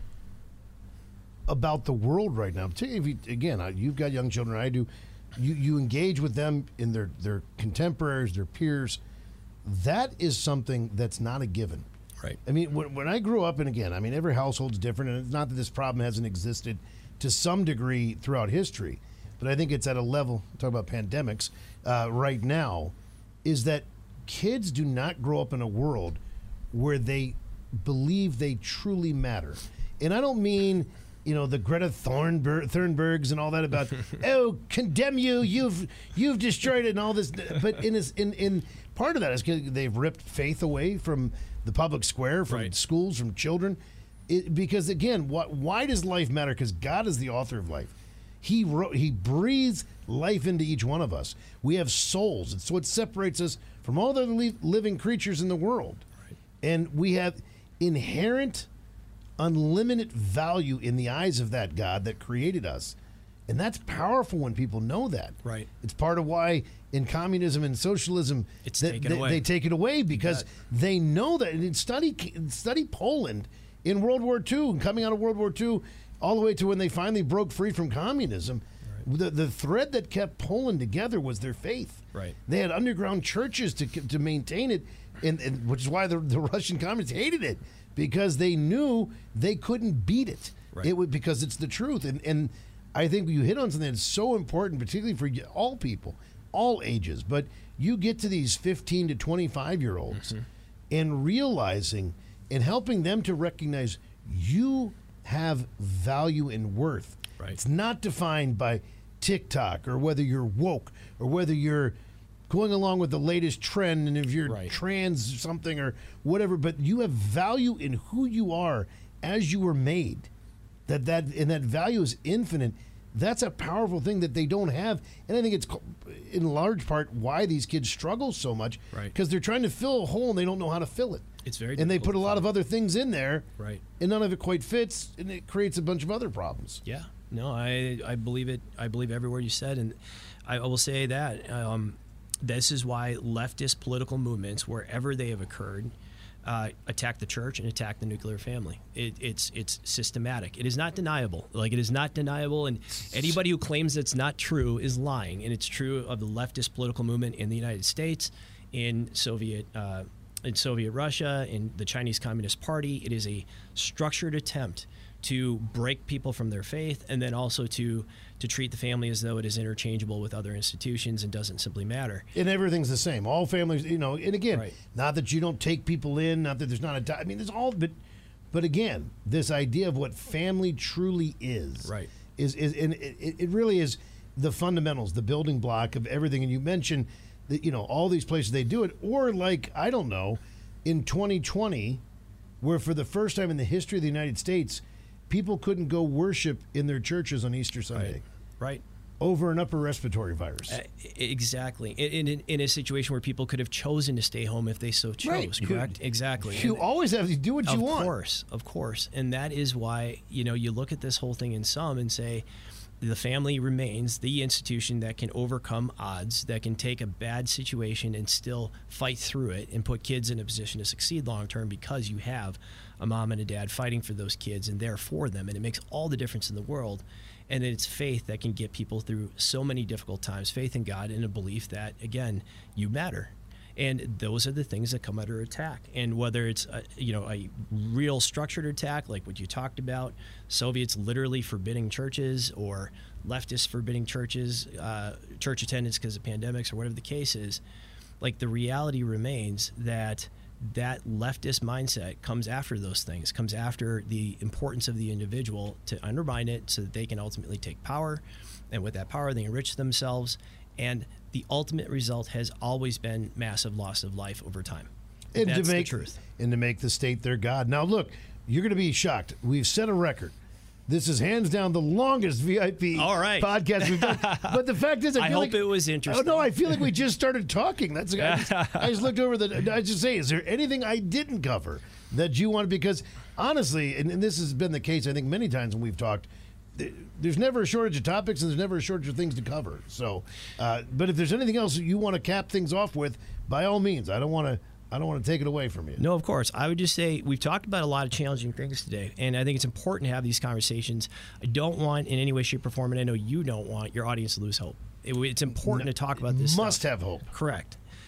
about the world right now, particularly if you've got young children, I do, you engage with them in their contemporaries, their peers, that is something that's not a given. Right. I mean, when I grew up, and again, I mean, every household's different, and it's not that this problem hasn't existed to some degree throughout history, but I think it's at a level, talk about pandemics, right now, is that kids do not grow up in a world where they believe they truly matter. And I don't mean, the Greta Thunbergs and all that about, oh, condemn you, you've destroyed it and all this. But in part of that is because they've ripped faith away from the public square, from schools, from children. Because again, why does life matter? Because God is the author of life. He breathes life into each one of us. We have souls. It's what separates us from all the other living creatures in the world. Right. And we have inherent, unlimited value in the eyes of that God that created us. And that's powerful when people know that. Right. It's part of why in communism and socialism, they take it away because they know that. And study Poland in World War II and coming out of World War II all the way to when they finally broke free from communism. Right. The thread that kept Poland together was their faith. Right. They had underground churches to maintain it, and which is why the Russian communists hated it, because they knew they couldn't beat it. Right. Because it's the truth. And I think you hit on something that's so important, particularly for all people, all ages. But you get to these 15 to 25-year-olds and realizing and helping them to recognize you have value and worth. Right. It's not defined by TikTok or whether you're woke or whether you're going along with the latest trend and if you're trans something or whatever, but you have value in who you are as you were made. And that value is infinite. That's a powerful thing that they don't have. And I think it's in large part why these kids struggle so much. Right. Because they're trying to fill a hole and they don't know how to fill it. It's very and they put a lot of other things in there. Right. And none of it quite fits, and it creates a bunch of other problems. Yeah. No, I believe it. I believe every word you said. And I will say that this is why leftist political movements, wherever they have occurred, attack the church and attack the nuclear family. It's systematic. It is not deniable. It is not deniable. And anybody who claims it's not true is lying. And it's true of the leftist political movement in the United States, in Soviet Russia, in the Chinese Communist Party. It is a structured attempt to break people from their faith, and then also to treat the family as though it is interchangeable with other institutions and doesn't simply matter. And everything's the same. All families, and again, not that you don't take people in, not that there's not a, I mean, there's all, but again, this idea of what family truly is, is and it really is the fundamentals, the building block of everything. And you mentioned that, all these places they do it, or I don't know, in 2020, where for the first time in the history of the United States, people couldn't go worship in their churches on Easter Sunday. Right. Over an upper respiratory virus. Exactly. In a situation where people could have chosen to stay home if they so chose, correct? Exactly. You always have to do what you want. Of course. And that is why, you look at this whole thing in sum and say, the family remains the institution that can overcome odds, that can take a bad situation and still fight through it and put kids in a position to succeed long term, because you have a mom and a dad fighting for those kids and there for them. And it makes all the difference in the world. And it's faith that can get people through so many difficult times, faith in God and a belief that, again, you matter. And those are the things that come under attack. And whether it's a real structured attack like what you talked about, Soviets literally forbidding churches, or leftists forbidding churches, church attendance because of pandemics, or whatever the case is, the reality remains that leftist mindset comes after those things, comes after the importance of the individual to undermine it so that they can ultimately take power. And with that power, they enrich themselves. And the ultimate result has always been massive loss of life over time. And that's the truth. And to make the state their God. Now, look, you're going to be shocked. We've set a record. This is hands down the longest VIP podcast we've done. But the fact is, I hope it was interesting. Oh, no, I feel like we just started talking. I just looked over I just say, is there anything I didn't cover that you want? Because honestly, and this has been the case, I think, many times when we've talked, there's never a shortage of topics and there's never a shortage of things to cover. So, but if there's anything else you want to cap things off with, by all means. I don't want to take it away from you. No, of course. I would just say we've talked about a lot of challenging things today, and I think it's important to have these conversations. I don't want in any way, shape, or form, and I know you don't want your audience to lose hope. It's important to talk about this Must stuff. have hope. Correct.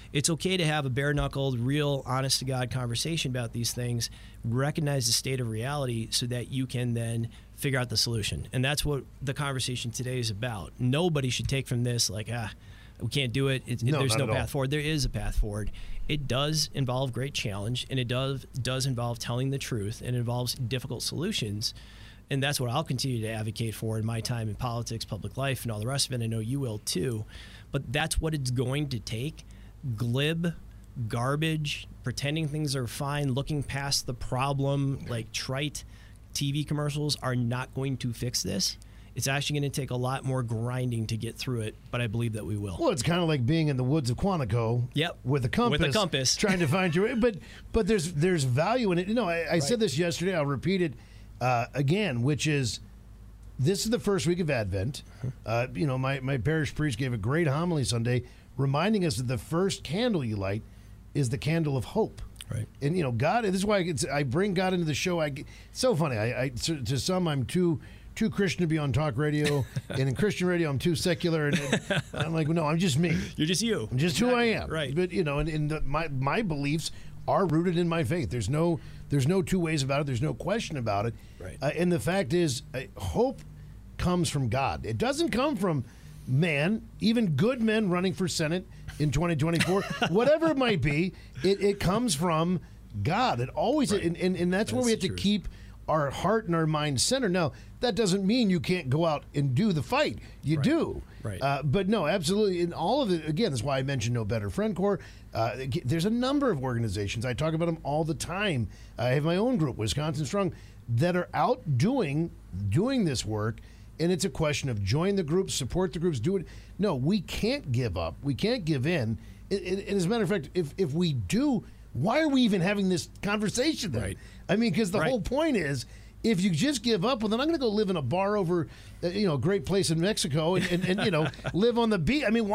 it's okay to have a bare-knuckled, real, honest-to-God conversation about these things, recognize the state of reality so that you can then figure out the solution. And that's what the conversation today is about. Nobody should take from this like, we can't do it. There's no path forward. There is a path forward. It does involve great challenge, and it does involve telling the truth, and it involves difficult solutions. And that's what I'll continue to advocate for in my time in politics, public life, and all the rest of it. I know you will too. But that's what it's going to take. Glib, garbage, pretending things are fine, looking past the problem, like trite TV commercials are not going to fix this. It's actually going to take a lot more grinding to get through it, but I believe that we will. Well, it's kind of like being in the woods of Quantico with a compass. Trying to find your way. But there's value in it. You know, I said this yesterday. I'll repeat it again, which is this is the first week of Advent. You know, my parish priest gave a great homily Sunday reminding us that the first candle you light is the candle of hope. Right. And, you know, God, this is why I bring God into the show. It's so funny. To some, I'm too Christian to be on talk radio, and in Christian radio, I'm too secular. And I'm like, no, I'm just me. You're just you. I'm just who I am. Right. But, you know, my beliefs are rooted in my faith. There's no two ways about it. There's no question about it. Right. And the fact is, hope comes from God. It doesn't come from man, even good men running for Senate in 2024, whatever it might be, it comes from God. It always, right. and that's where we have to keep our heart and our mind centered. Now, that doesn't mean you can't go out and do the fight. You do. Right. But no, absolutely. In all of it, again, that's why I mentioned No Better Friend Corps. There's a number of organizations. I talk about them all the time. I have my own group, Wisconsin Strong, that are out doing this work. And it's a question of join the groups, support the groups, do it. No, we can't give up. We can't give in. And as a matter of fact, if we do, why are we even having this conversation then? Right. I mean, because the whole point is, if you just give up, well, then I'm going to go live in a bar over, a great place in Mexico and you know, live on the beach. I mean,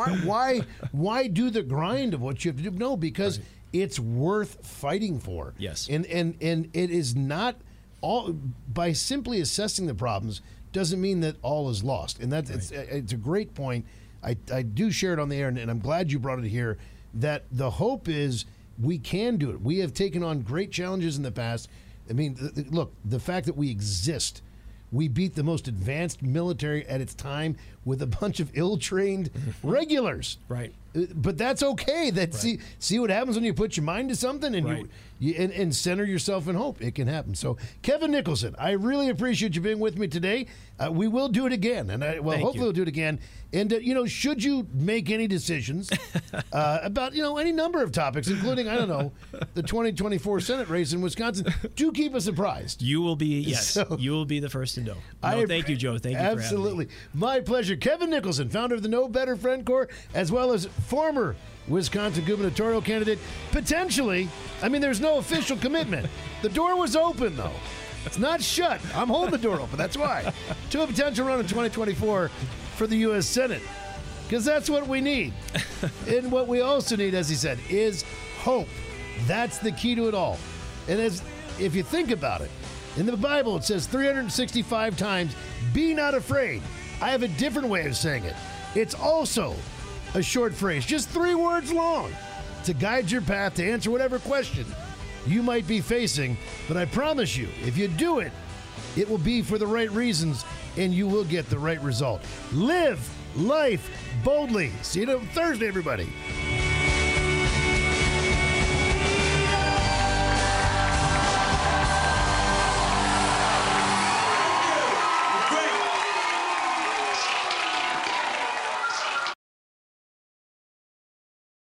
why do the grind of what you have to do? No, because it's worth fighting for. Yes. And it is not all by simply assessing the problems doesn't mean that all is lost. And that's it's a great point. I do share it on the air, and I'm glad you brought it here, that the hope is we can do it. We have taken on great challenges in the past. I mean, look, the fact that we exist, we beat the most advanced military at its time with a bunch of ill-trained regulars. Right. But that's okay. See what happens when you put your mind to something and and center yourself in hope. It can happen. So, Kevin Nicholson, I really appreciate you being with me today. We will do it again, and hopefully we'll do it again. And should you make any decisions about any number of topics, including the 2024 Senate race in Wisconsin, do keep us apprised. You will be you will be the first to know. Thank you, Joe. Thank you. Absolutely, for having me. My pleasure. Kevin Nicholson, founder of the No Better Friend Corps, as well as former Wisconsin gubernatorial candidate. Potentially, I mean, there's no official commitment. The door was open, though. It's not shut. I'm holding the door open. That's why. To a potential run in 2024 for the U.S. Senate. Because that's what we need. And what we also need, as he said, is hope. That's the key to it all. And if you think about it, in the Bible it says 365 times, be not afraid. I have a different way of saying it. It's also a short phrase, just 3 words long, to guide your path to answer whatever question you might be facing. But I promise you, if you do it, it will be for the right reasons and you will get the right result. Live life boldly. See you Thursday, everybody.